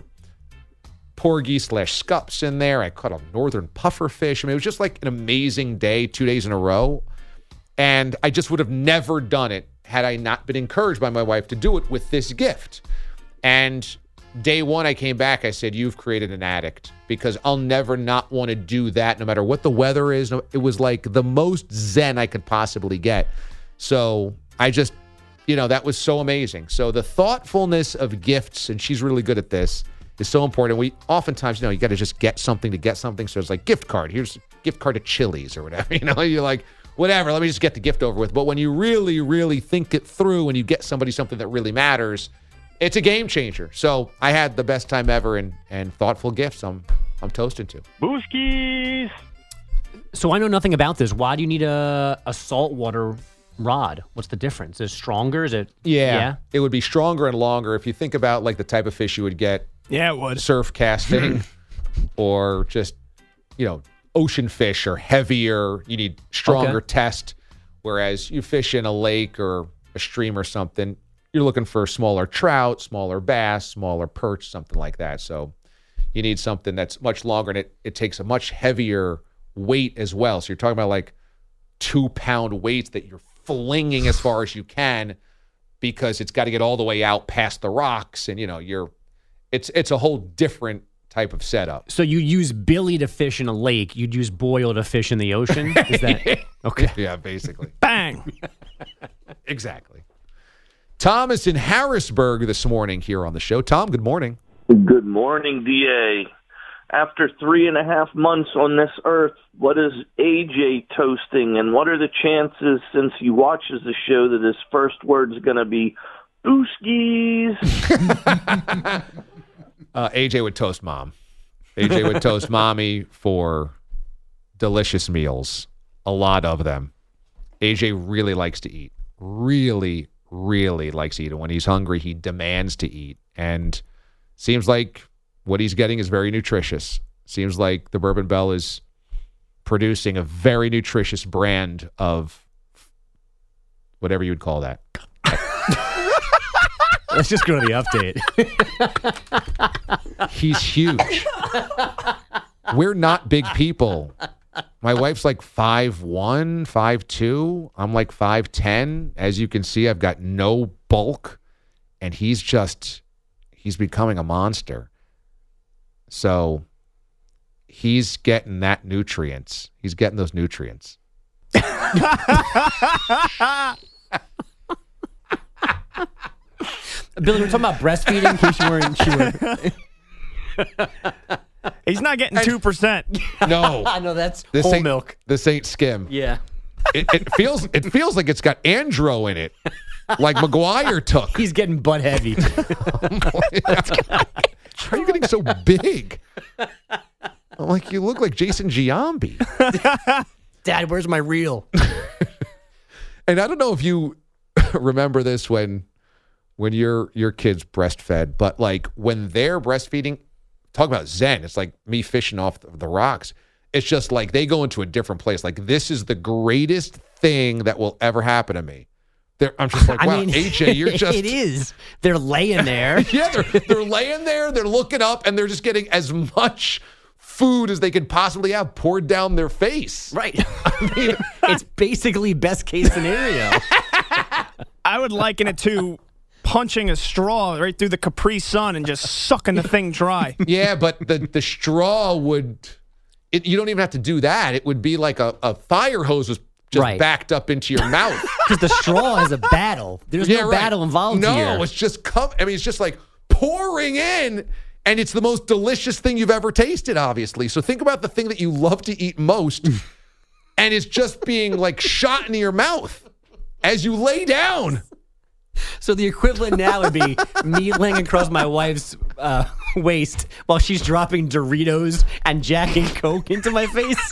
porgy slash scups in there. I caught a northern puffer fish. I mean, it was just like an amazing day, two days in a row. And I just would have never done it had I not been encouraged by my wife to do it with this gift. And day one, I came back, I said, you've created an addict because I'll never not want to do that no matter what the weather is. It was like the most zen I could possibly get. So I just, you know, that was so amazing. So the thoughtfulness of gifts, and she's really good at this, is so important. We oftentimes, you know, you got to just get something to get something. So it's like gift card. Here's a gift card to Chili's or whatever. You know, you're like, whatever, let me just get the gift over with. But when you really, really think it through and you get somebody something that really matters, it's a game changer. So I had the best time ever and and thoughtful gifts I'm I'm toasting to. Booskies! So I know nothing about this. Why do you need a, a saltwater rod? What's the difference? Is it stronger? Is it? Yeah, yeah. It would be stronger and longer. If you think about like the type of fish you would get. Yeah, it would. Surf casting or just, you know, ocean fish are heavier. You need stronger Okay. test. Whereas you fish in a lake or a stream or something, you're looking for smaller trout, smaller bass, smaller perch, something like that. So you need something that's much longer and it, it takes a much heavier weight as well. So you're talking about like two pound weights that you're flinging as far as you can because it's got to get all the way out past the rocks. And, you know, you're, it's, it's a whole different type of setup. So you use Billy to fish in a lake. You'd use Boyle to fish in the ocean? Is that okay? Yeah, basically. Bang! Exactly. Tom is in Harrisburg this morning here on the show. Tom, good morning. Good morning, D A. After three and a half months on this earth, what is A J toasting, and what are the chances, since he watches the show, that his first word's going to be Booskies? uh, A J would toast mom. A J would toast mommy for delicious meals, a lot of them. A J really likes to eat, really, really likes to eat. And when he's hungry, he demands to eat. And seems like what he's getting is very nutritious. Seems like the Bourbon Bell is producing a very nutritious brand of whatever you would call that. Let's just go to the update. He's huge. We're not big people. My wife's like five one, five two. I'm like five ten. As you can see, I've got no bulk. And he's just, he's becoming a monster. So he's getting that nutrients. He's getting those nutrients. Billy, we're talking about breastfeeding in case you weren't sure. He's not getting two percent. No. I know that's This whole ain't, milk. This ain't skim. Yeah. It, it feels it feels like it's got Andro in it. Like McGuire took. He's getting butt heavy. How are you getting so big? I'm like, you look like Jason Giambi. Dad, where's my reel? And I don't know if you remember this when when your your kids breastfed, but like when they're breastfeeding, talk about zen. It's like me fishing off the, the rocks. It's just like they go into a different place. Like, this is the greatest thing that will ever happen to me. They're, I'm just like, wow, I mean, A J, you're just... It is. They're laying there. Yeah, they're, they're laying there, they're looking up, and they're just getting as much food as they could possibly have poured down their face. Right. I mean, it's basically best case scenario. I would liken it to punching a straw right through the Capri Sun and just sucking the thing dry. Yeah, but the, the straw would... It, you don't even have to do that. It would be like a, a fire hose was just Right. backed up into your mouth. Because the straw is a battle. There's Yeah, no right. battle involved no, here. it's just come. I mean, it's just like pouring in, and it's the most delicious thing you've ever tasted, obviously. So think about the thing that you love to eat most, and it's just being like shot into your mouth as you lay down. So the equivalent now would be me laying across my wife's uh, waist while she's dropping Doritos and Jack and Coke into my face.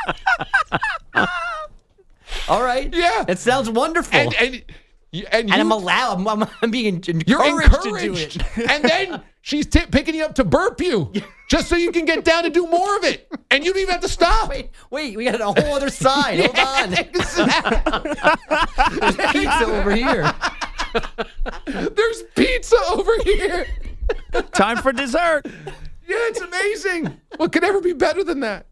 All right. Yeah. It sounds wonderful. And and, and, And you, I'm allowed. I'm, I'm, I'm being encouraged, you're to do encouraged. it. And then she's t- picking you up to burp you just so you can get down and do more of it. And you don't even have to stop. Wait, wait, we got a whole other side. Hold on. There's pizza over here. There's pizza over here. Time for dessert. Yeah, it's amazing. What could ever be better than that?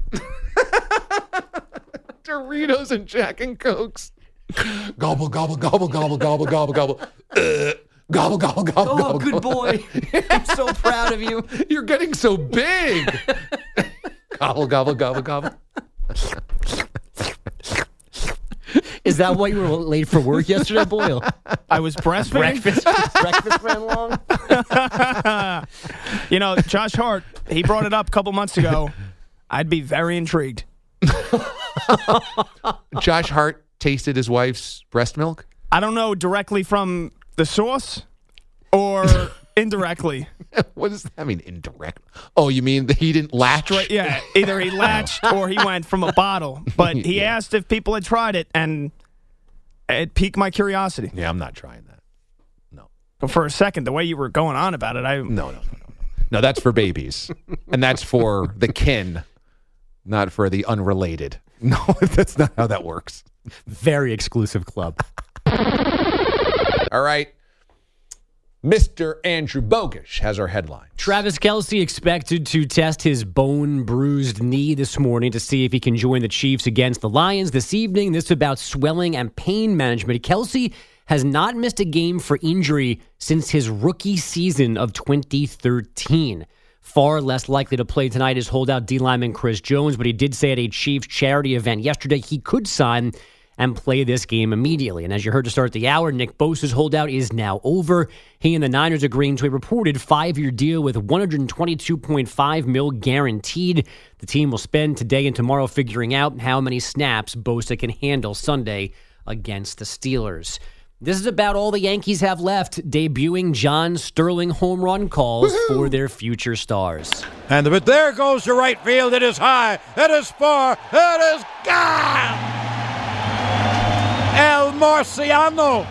Doritos and Jack and Cokes. Gobble, gobble, gobble, gobble, gobble, gobble, gobble. Uh, gobble, gobble, gobble, Oh, gobble. good gobble. boy. I'm so proud of you. You're getting so big. Gobble, gobble, gobble, gobble. Is that why you were late for work yesterday, Boyle? I was breastfeeding. Breakfast, breakfast ran long. You know, Josh Hart, he brought it up a couple months ago. I'd be very intrigued. Josh Hart tasted his wife's breast milk? I don't know directly from the source or indirectly. What does that mean, indirect? Oh, you mean that he didn't latch? Straight, yeah, either he latched or he went from a bottle. But he Yeah. asked if people had tried it, and it piqued my curiosity. Yeah, I'm not trying that. But for a second, the way you were going on about it, I No, no, no, no, no. No, that's for babies. And that's for the kin, not for the unrelated. No, that's not how that works. Very exclusive club. All right. Mister Andrew Bogish has our headline. Travis Kelce expected to test his bone-bruised knee this morning to see if he can join the Chiefs against the Lions this evening. This is about swelling and pain management. Kelce has not missed a game for injury since his rookie season of twenty thirteen. Far less likely to play tonight is holdout D lineman Chris Jones, but he did say at a Chiefs charity event yesterday he could sign and play this game immediately. And as you heard to start the hour, Nick Bosa's holdout is now over. He and the Niners agreeing to a reported five-year deal with one hundred twenty-two point five mil guaranteed. The team will spend today and tomorrow figuring out how many snaps Bosa can handle Sunday against the Steelers. This is about all the Yankees have left, debuting John Sterling home run calls Woo-hoo! For their future stars. And but there goes to right field. It is high. It is far. It is gone. El Marciano.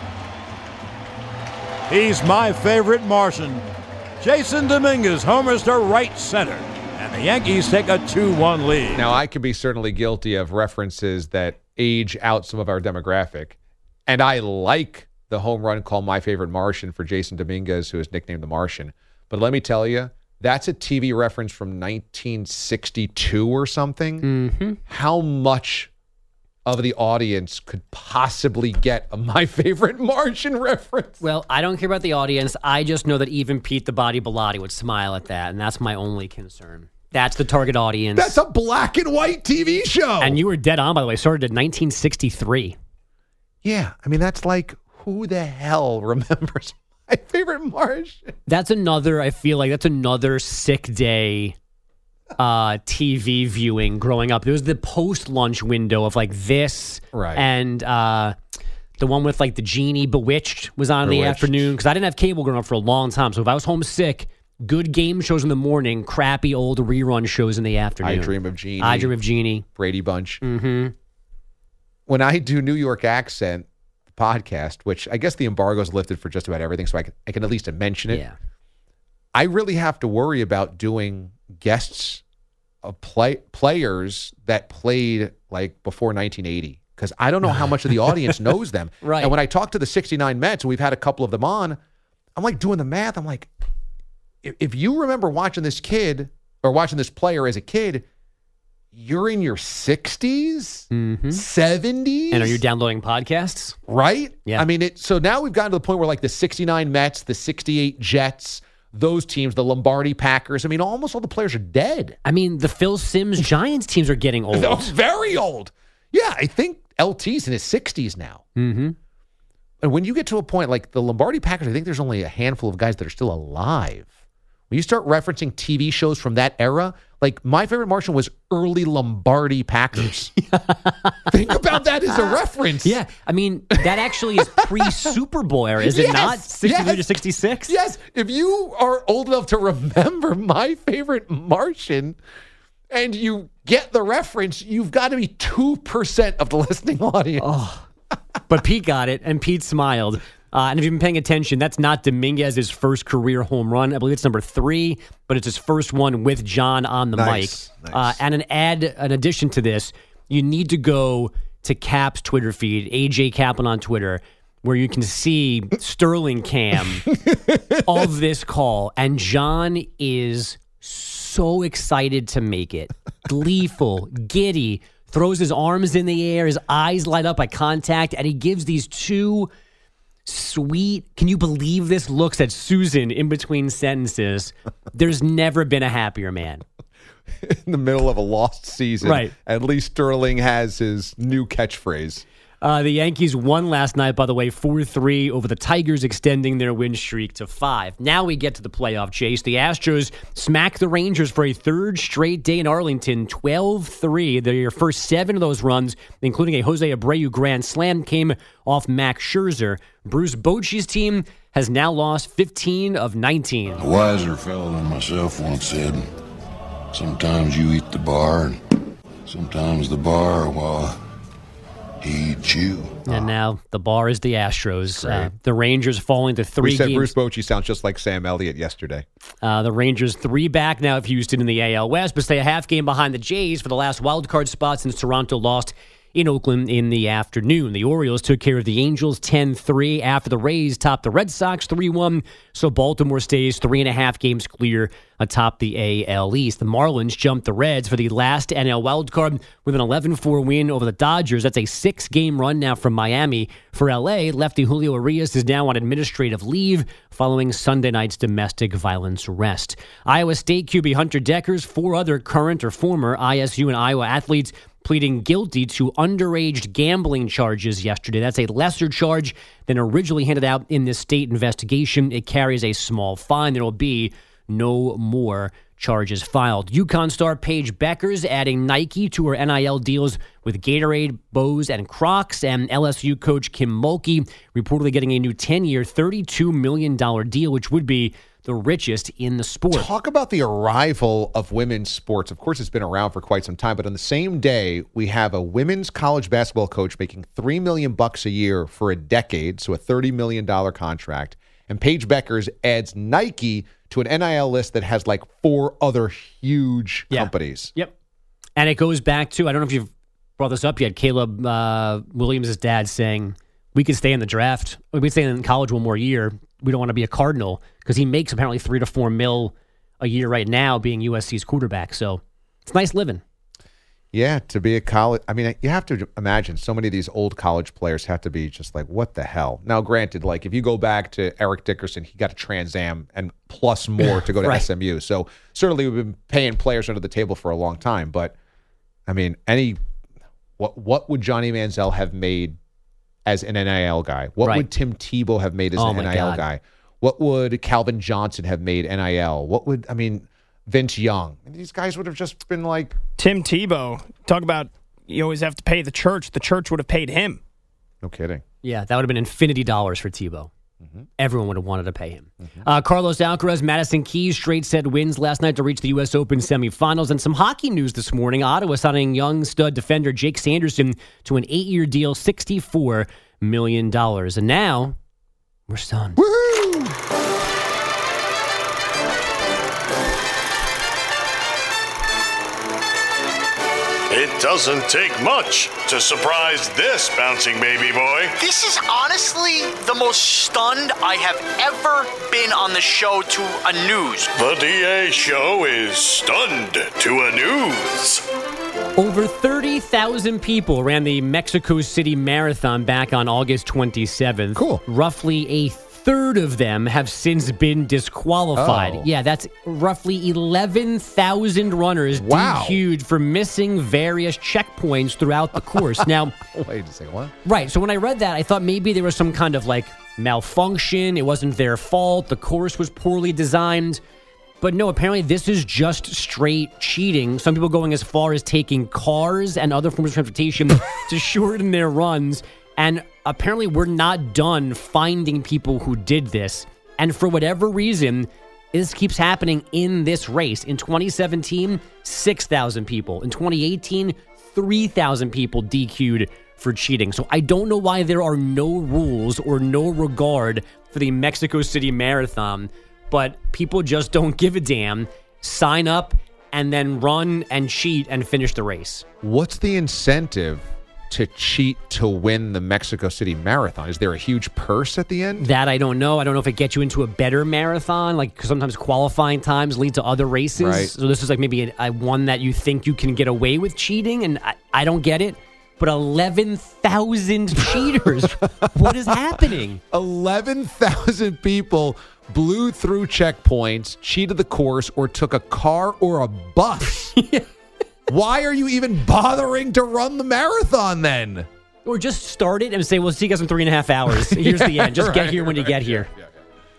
He's my favorite Martian. Jason Dominguez homers to right center. And the Yankees take a two one lead. Now, I could be certainly guilty of references that age out some of our demographic. And I like the home run call My Favorite Martian for Jason Dominguez, who is nicknamed the Martian. But let me tell you, that's a T V reference from nineteen sixty-two or something. Mm-hmm. How much of the audience could possibly get a My Favorite Martian reference? Well, I don't care about the audience. I just know that even Pete the Body Bilotti would smile at that, and that's my only concern. That's the target audience. That's a black and white T V show. And you were dead on, by the way. Started in nineteen sixty-three. Yeah, I mean, that's like, who the hell remembers My Favorite Martian? That's another, I feel like, that's another sick day uh, T V viewing growing up. There was the post-lunch window of like this. Right. And uh, the one with like the genie Bewitched was on in the Bewitched. afternoon. Because I didn't have cable growing up for a long time. So if I was homesick, good game shows in the morning, crappy old rerun shows in the afternoon. I Dream of Jeannie. I Dream of Jeannie. Brady Bunch. Mm-hmm. When I do New York accent podcast, which I guess the embargo's lifted for just about everything, so I can, I can at least mention it. Yeah. I really have to worry about doing guests of play, players that played like before nineteen eighty, because I don't know how much of the audience knows them. Right. And when I talk to the sixty-nine Mets, and we've had a couple of them on, I'm like doing the math. I'm like, if, if you remember watching this kid or watching this player as a kid, you're in your sixties, Mm-hmm. seventies. And are you downloading podcasts? Right? Yeah. I mean, it. So now we've gotten to the point where like the sixty-nine Mets, the sixty-eight Jets, those teams, the Lombardi Packers, I mean, almost all the players are dead. I mean, the Phil Simms Giants teams are getting old. They're very old. Yeah, I think L T's in his sixties now. Mm-hmm. And when you get to a point like the Lombardi Packers, I think there's only a handful of guys that are still alive. When you start referencing T V shows from that era, like My Favorite Martian was early Lombardi Packers. Think about that as a reference. Yeah, I mean, that actually is pre-Super Bowl era, is it Yes, not? sixty-three yes. to sixty-six? Yes, if you are old enough to remember My Favorite Martian and you get the reference, you've got to be two percent of the listening audience. Oh. But Pete got it, and Pete smiled. Uh, and if you've been paying attention, that's not Dominguez's first career home run. I believe it's number three, but it's his first one with John on the Nice, mic. nice. Uh, and an add, an addition to this, you need to go to Cap's Twitter feed, A J Kaplan on Twitter, where you can see Sterling Cam of this call. And John is so excited to make it. Gleeful, giddy, throws his arms in the air, his eyes light up at contact, and he gives these two sweet, can you believe this, looks at Susan in between sentences. There's never been a happier man. In the middle of a lost season, Right. At least Sterling has his new catchphrase. Uh, the Yankees won last night, by the way, four three over the Tigers, extending their win streak to five. Now we get to the playoff chase. The Astros smacked the Rangers for a third straight day in Arlington, twelve three. Their first seven of those runs, including a Jose Abreu grand slam, came off Max Scherzer. Bruce Bochy's team has now lost fifteen of nineteen. A wiser fellow than myself once said, sometimes you eat the bar, and sometimes the bar, well, he eats you. And now the bar is the Astros. Uh, the Rangers falling to three We said games. Bruce Bochy sounds just like Sam Elliott yesterday. Uh, the Rangers three back now of Houston in the A L West, but stay a half game behind the Jays for the last wild card spot since Toronto lost in Oakland in the afternoon. The Orioles took care of the Angels ten three after the Rays topped the Red Sox three one, so Baltimore stays three and a half games clear atop the A L East. The Marlins jumped the Reds for the last N L wildcard with an eleven four win over the Dodgers. That's a six-game run now from Miami. For L A, lefty Julio Urias is now on administrative leave following Sunday night's domestic violence arrest. Iowa State Q B Hunter Deckers, four other current or former I S U and Iowa athletes pleading guilty to underage gambling charges yesterday. That's a lesser charge than originally handed out in this state investigation. It carries a small fine. There will be no more charges filed. UConn star Paige Beckers adding Nike to her N I L deals with Gatorade, Bose, and Crocs, and L S U coach Kim Mulkey reportedly getting a new ten-year, thirty-two million dollars deal, which would be the richest in the sport. Talk about the arrival of women's sports. Of course, it's been around for quite some time, but on the same day, we have a women's college basketball coach making three million dollars bucks a year for a decade, so a thirty million dollars contract. And Paige Beckers adds Nike to an N I L list that has like four other huge Yeah. companies. Yep. And it goes back to, I don't know if you've brought this up yet, Caleb uh, Williams' dad saying, we could stay in the draft. We could stay in college one more year. We don't want to be a Cardinal, because he makes apparently three to four mil a year right now being U S C's quarterback. So it's nice living. Yeah, to be a college. I mean, you have to imagine so many of these old college players have to be just like, what the hell? Now, granted, like if you go back to Eric Dickerson, he got a Trans Am and plus more to go to Right. S M U. So certainly we've been paying players under the table for a long time. But I mean, any what what would Johnny Manziel have made as an N I L guy? What Right. would Tim Tebow have made as Oh, an my N I L God. guy? What would Calvin Johnson have made N I L? What would, I mean, Vince Young? These guys would have just been like, Tim Tebow, talk about you always have to pay the church. The church would have paid him. no kidding. Yeah, that would have been infinity dollars for Tebow. Everyone would have wanted to pay him. Uh, Carlos Alcaraz, Madison Keys, straight set wins last night to reach the U S Open semifinals. And some hockey news this morning. Ottawa signing young stud defender Jake Sanderson to an eight-year deal, sixty-four million dollars. And now, we're stunned. It doesn't take much to surprise this bouncing baby boy. This is honestly the most stunned I have ever been on the show to a news. The D A show is stunned to a news. Over thirty thousand people ran the Mexico City Marathon back on August twenty-seventh. Cool. Roughly a third of them have since been disqualified. Oh. Yeah, that's roughly eleven thousand runners Wow. D Q'd for missing various checkpoints throughout the course. Now, Wait a second, what? right, so when I read that, I thought maybe there was some kind of like malfunction. It wasn't their fault. The course was poorly designed. But no, apparently this is just straight cheating. Some people going as far as taking cars and other forms of transportation to shorten their runs. And apparently we're not done finding people who did this. And for whatever reason, this keeps happening in this race. In twenty seventeen, six thousand people. In twenty eighteen, three thousand people D Q'd for cheating. So I don't know why there are no rules or no regard for the Mexico City Marathon, but people just don't give a damn, sign up, and then run and cheat and finish the race. What's the incentive to cheat to win the Mexico City Marathon? Is there a huge purse at the end? That I don't know. I don't know if it gets you into a better marathon. Like, 'cause sometimes qualifying times lead to other races. Right. So this is like maybe a, a one that you think you can get away with cheating, and I, I don't get it. But eleven thousand cheaters. What is happening? eleven thousand people blew through checkpoints, cheated the course, or took a car or a bus. Why are you even bothering to run the marathon then? Or just start it and say, we'll see you guys in three and a half hours. Here's the end. Just right, get here when you right, get yeah, here. yeah,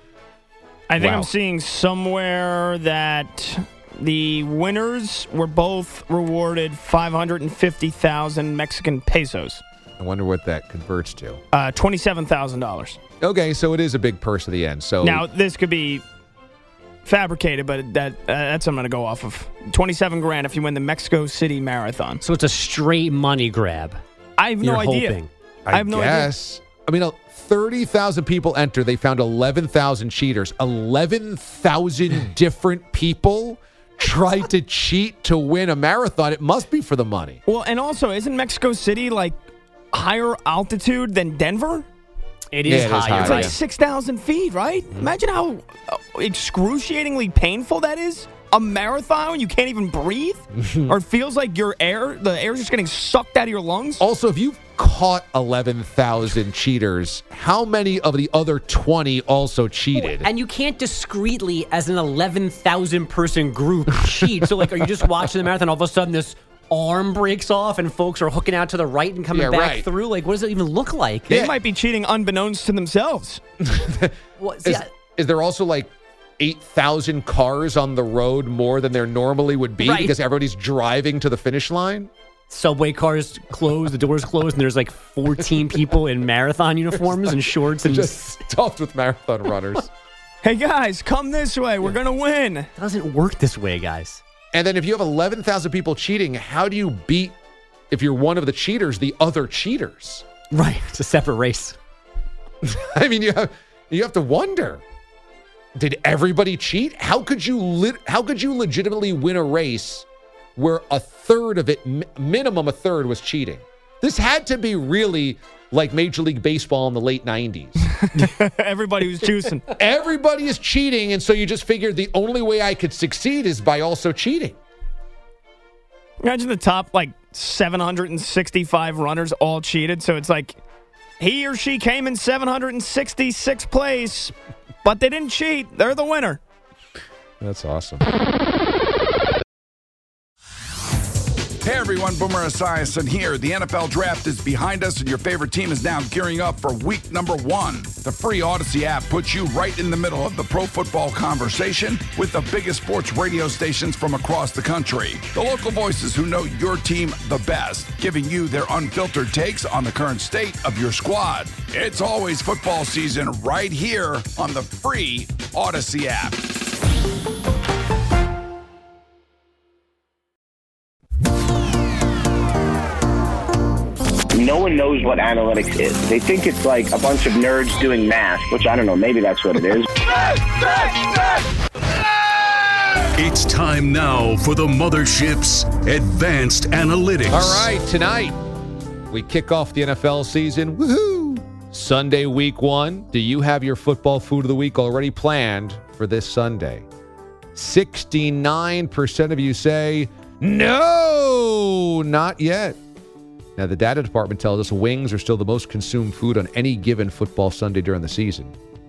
I think Wow. I'm seeing somewhere that the winners were both rewarded five hundred fifty thousand Mexican pesos. I wonder what that converts to. Uh, twenty-seven thousand dollars. Okay, so it is a big purse at the end. So Now, this could be fabricated, but that uh, that's what I'm going to go off of. twenty-seven grand if you win the Mexico City Marathon. So it's a straight money grab. I have no You're idea. hoping. I have no guess. I mean, uh, thirty thousand people enter. They found eleven thousand cheaters. eleven thousand different people tried to cheat to win a marathon. It must be for the money. Well, and also, isn't Mexico City like higher altitude than Denver? It Yeah, is it is higher. higher, It's like yeah. six thousand feet, right? Imagine how uh, excruciatingly painful that is. A marathon, you can't even breathe, or it feels like your air, the air's just getting sucked out of your lungs. Also, if you've caught eleven thousand cheaters, how many of the other twenty also cheated? And you can't discreetly, as an eleven thousand person group, cheat. So, like, are you just watching the marathon, all of a sudden this arm breaks off and folks are hooking out to the right and coming Yeah, back right. through? Like, what does it even look like? They might be cheating unbeknownst to themselves. Well, see, Is, I- is there also like eight thousand cars on the road more than there normally would be Right. because everybody's driving to the finish line? subway cars closed, the doors closed, and there's like fourteen people in marathon uniforms and shorts and Just stuffed with marathon runners. Hey, guys, come this way. We're going to win. It doesn't work this way, guys. And then if you have eleven thousand people cheating, how do you beat, if you're one of the cheaters, the other cheaters? Right. It's a separate race. I mean, you have, you have to wonder, did everybody cheat? How could you lit, how could you legitimately win a race where a third of it, mi- minimum a third, was cheating? This had to be really like Major League Baseball in the late nineties. Everybody was juicing. Everybody is cheating, and so you just figured the only way I could succeed is by also cheating. Imagine the top, like, seven hundred sixty-five runners all cheated. So it's like he or she came in seven hundred sixty-sixth place, but they didn't cheat. They're the winner. That's awesome. Hey everyone, Boomer Esiason here. The N F L draft is behind us and your favorite team is now gearing up for week number one. The free Odyssey app puts you right in the middle of the pro football conversation with the biggest sports radio stations from across the country. The local voices who know your team the best, giving you their unfiltered takes on the current state of your squad. It's always football season right here on the free Odyssey app. No one knows what analytics is. They think it's like a bunch of nerds doing math, which I don't know, maybe that's what it is. It's time now for the Mothership's Advanced Analytics. All right, tonight we kick off the N F L season. Woohoo! Sunday, week one. Do you have your football food of the week already planned for this Sunday? sixty-nine percent of you say, no, not yet. Now, the data department tells us wings are still the most consumed food on any given football Sunday during the season.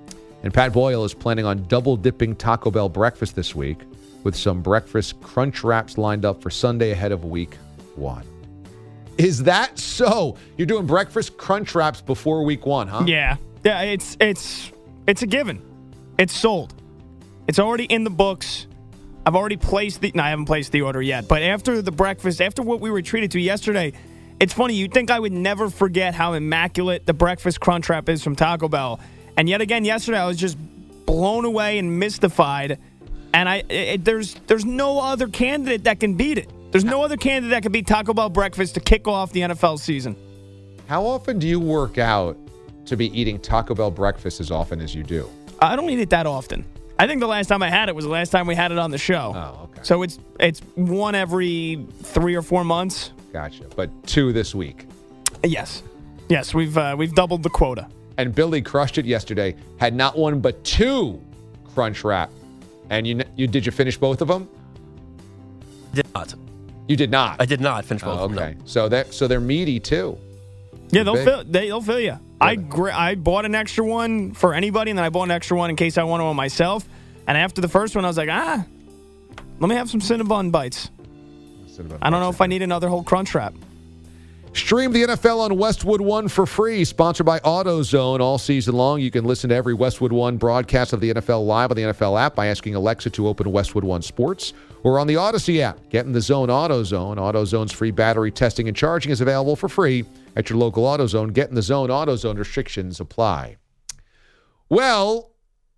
And Pat Boyle is planning on double-dipping Taco Bell breakfast this week with some breakfast crunch wraps lined up for Sunday ahead of week one. Is that so? You're doing breakfast crunch wraps before week one, huh? Yeah. Yeah, it's it's it's a given. It's sold. It's already in the books. I've already placed the... No, I haven't placed the order yet. But after the breakfast, after what we were treated to yesterday, it's funny. You'd think I would never forget how immaculate the breakfast crunch wrap is from Taco Bell. And yet again, yesterday, I was just blown away and mystified. And I it, there's there's no other candidate that can beat it. There's no other candidate that can beat Taco Bell breakfast to kick off the N F L season. How often do you work out to be eating Taco Bell breakfast as often as you do? I don't eat it that often. I think the last time I had it was the last time we had it on the show. Oh, okay. So it's it's one every three or four months. Gotcha. But two this week. Yes. Yes, we've uh, we've doubled the quota. And Billy crushed it yesterday. Had not one but two crunch wrap. And you you did you finish both of them? Did not. You did not. I did not finish both oh, of them. Okay. So that so they're meaty too. Yeah, they'll big. fill they, they'll fill you. I gr- I bought an extra one for anybody, and then I bought an extra one in case I wanted one myself. And after the first one, I was like, ah, let me have some Cinnabon bites. Cinnabon I don't know bites. if I need another whole crunch wrap. Stream the N F L on Westwood One for free, sponsored by AutoZone. All season long, you can listen to every Westwood One broadcast of the N F L live on the N F L app by asking Alexa to open Westwood One Sports, or on the Odyssey app. Get in the zone, AutoZone. AutoZone's free battery testing and charging is available for free at your local AutoZone. Get in the zone, AutoZone. Restrictions apply. Well,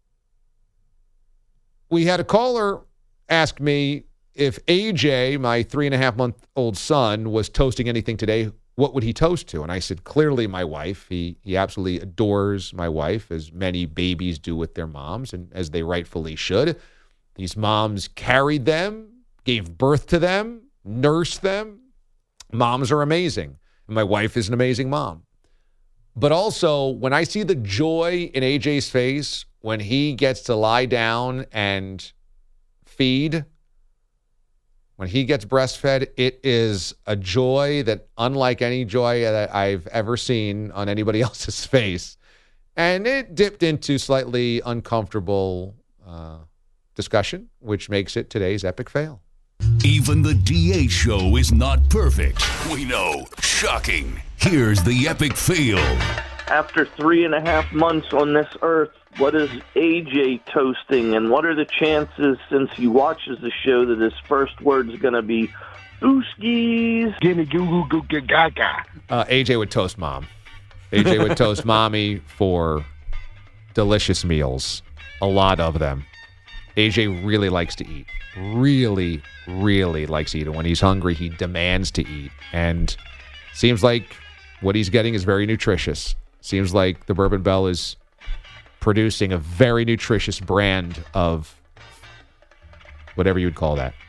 we had a caller ask me if A J, my three-and-a-half-month-old son, was toasting anything today, what would he toast to? And I said, clearly my wife. He he absolutely adores my wife, as many babies do with their moms, and as they rightfully should. These moms carried them, gave birth to them, nursed them. Moms are amazing. And my wife is an amazing mom. But also, when I see the joy in A J's face when he gets to lie down and feed, when he gets breastfed, it is a joy that unlike any joy that I've ever seen on anybody else's face. And it dipped into slightly uncomfortable uh, discussion, which makes it today's epic fail. Even the D A show is not perfect. We know. Shocking. Here's the epic fail. After three and a half months on this earth, what is A J toasting, and what are the chances, since he watches the show, that his first word's going to be Booskies? Gimme goo goo goo gaga. Uh, A J would toast mom. A J would toast mommy for delicious meals. A lot of them. A J really likes to eat. Really, really likes to eat. And when he's hungry, he demands to eat. And seems like what he's getting is very nutritious. Seems like the Bourbon Bell is producing a very nutritious brand of whatever you would call that.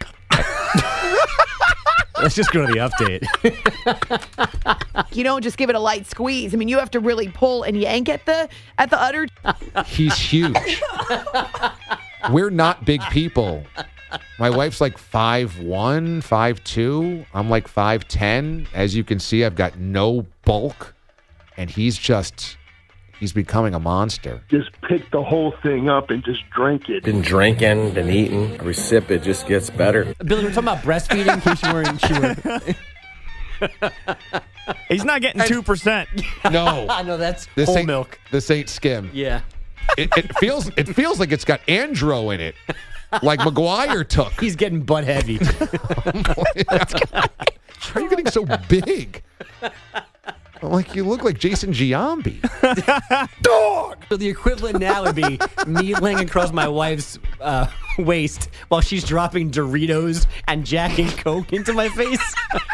Let's just go to the update. You don't just give it a light squeeze. I mean, you have to really pull and yank at the at the udder. He's huge. We're not big people. My wife's like five one, five two. I'm like five ten. As you can see, I've got no bulk. And he's just, he's becoming a monster. Just pick the whole thing up and just drink it. Been drinking, been eating. Every sip, it just gets better. Billy, we're talking about breastfeeding in case you weren't sure. He's not getting two percent. No. I know, that's this whole ain't, milk. This ain't skim. Yeah. It, it feels it feels like it's got Andro in it. Like McGuire took. He's getting butt heavy. How are you getting so big? Like, you look like Jason Giambi. Dog! So the equivalent now would be me laying across my wife's uh, waist while she's dropping Doritos and Jack and Coke into my face.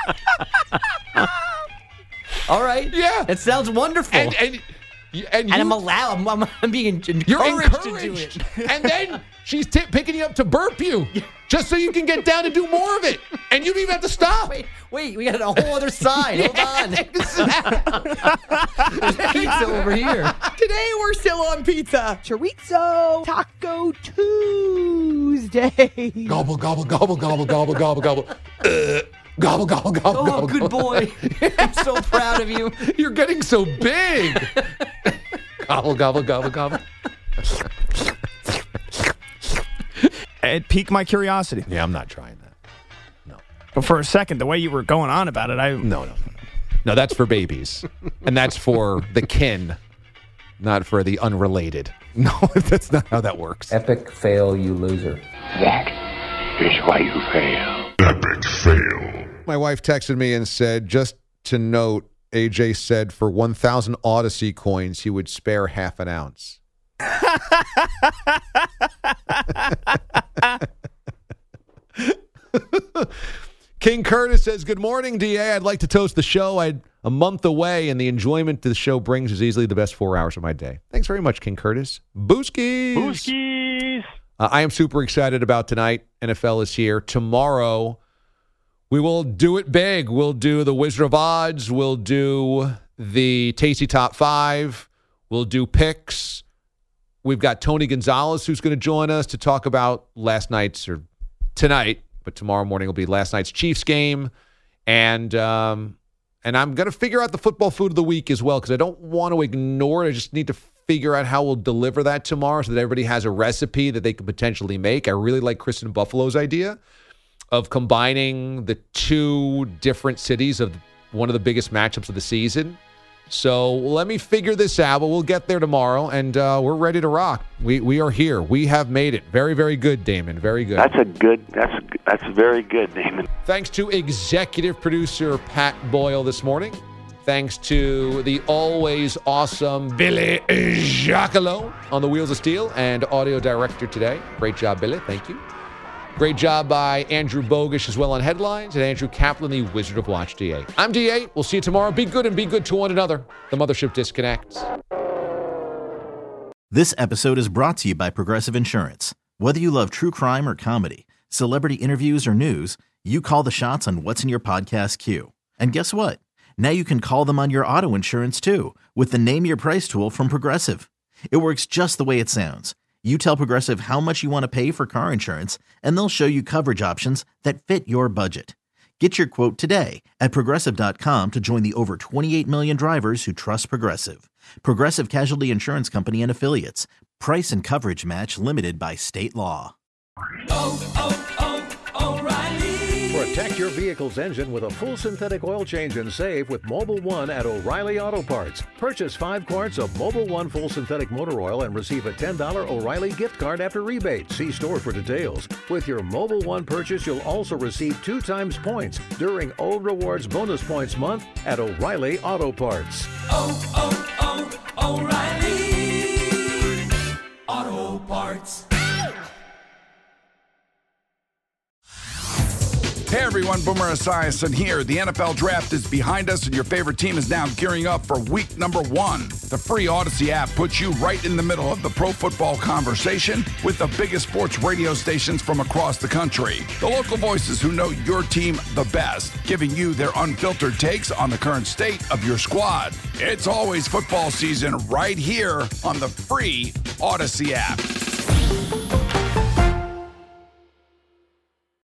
All right. Yeah. It sounds wonderful. And, and, and, and you, I'm allowed. I'm, I'm, I'm being encouraged, you're encouraged to do it. And then she's t- picking you up to burp you just so you can get down and do more of it. And you don't even have to stop. Wait, wait, we got a whole other side. Hold on. There's pizza over here. Today we're still on pizza. Chorizo Taco Tuesday. Gobble, gobble, gobble, gobble, gobble, gobble, gobble. Uh, gobble, gobble, gobble, Oh, gobble. good gobble. boy. I'm so proud of you. You're getting so big. Gobble, gobble, gobble, gobble. it piqued my curiosity. Yeah, I'm not trying that. But for a second, the way you were going on about it, I no, no, no, no. That's for babies, and that's for the kin, not for the unrelated. No, that's not how that works. Epic fail, you loser. That is why you fail. Epic fail. My wife texted me and said, just to note, A J said for one thousand Odyssey coins, he would spare half an ounce. King Curtis says, good morning, D A. I'd like to toast the show. I'm a month away, and the enjoyment the show brings is easily the best four hours of my day. Thanks very much, King Curtis. Booskies. Booskies. Uh, I am super excited about tonight. N F L is here. Tomorrow, we will do it big. We'll do the Wizard of Odds. We'll do the Tasty Top five. We'll do picks. We've got Tony Gonzalez who's going to join us to talk about last night's or tonight. But tomorrow morning will be last night's Chiefs game. And um, and I'm going to figure out the football food of the week as well because I don't want to ignore it. I just need to figure out how we'll deliver that tomorrow so that everybody has a recipe that they could potentially make. I really like Kristen Buffalo's idea of combining the two different cities of one of the biggest matchups of the season. So let me figure this out, but we'll get there tomorrow, and uh, we're ready to rock. We we are here. We have made it. Very, very good, Damon. Very good. That's a good. That's that's very good, Damon. Thanks to executive producer Pat Boyle this morning. Thanks to the always awesome Billy Giacomo on the Wheels of Steel and audio director today. Great job, Billy. Thank you. Great job by Andrew Bogish as well on headlines, and Andrew Kaplan, the Wizard of Watch D A. I'm D A. We'll see you tomorrow. Be good and be good to one another. The Mothership disconnects. This episode is brought to you by Progressive Insurance. Whether you love true crime or comedy, celebrity interviews or news, you call the shots on what's in your podcast queue. And guess what? Now you can call them on your auto insurance too with the Name Your Price tool from Progressive. It works just the way it sounds. You tell Progressive how much you want to pay for car insurance, and they'll show you coverage options that fit your budget. Get your quote today at Progressive dot com to join the over twenty-eight million drivers who trust Progressive. Progressive Casualty Insurance Company and Affiliates. Price and coverage match limited by state law. Oh, oh, oh, O'Reilly. Protect your vehicle's engine with a full synthetic oil change and save with Mobil one at O'Reilly Auto Parts. Purchase five quarts of Mobil one full synthetic motor oil and receive a ten dollars O'Reilly gift card after rebate. See store for details. With your Mobil one purchase, you'll also receive two times points during O Rewards Bonus Points Month at O'Reilly Auto Parts. Oh, oh, oh, O'Reilly Auto Parts. Hey everyone, Boomer Esiason here. The N F L Draft is behind us and your favorite team is now gearing up for week number one. The free Odyssey app puts you right in the middle of the pro football conversation with the biggest sports radio stations from across the country. The local voices who know your team the best, giving you their unfiltered takes on the current state of your squad. It's always football season right here on the free Odyssey app.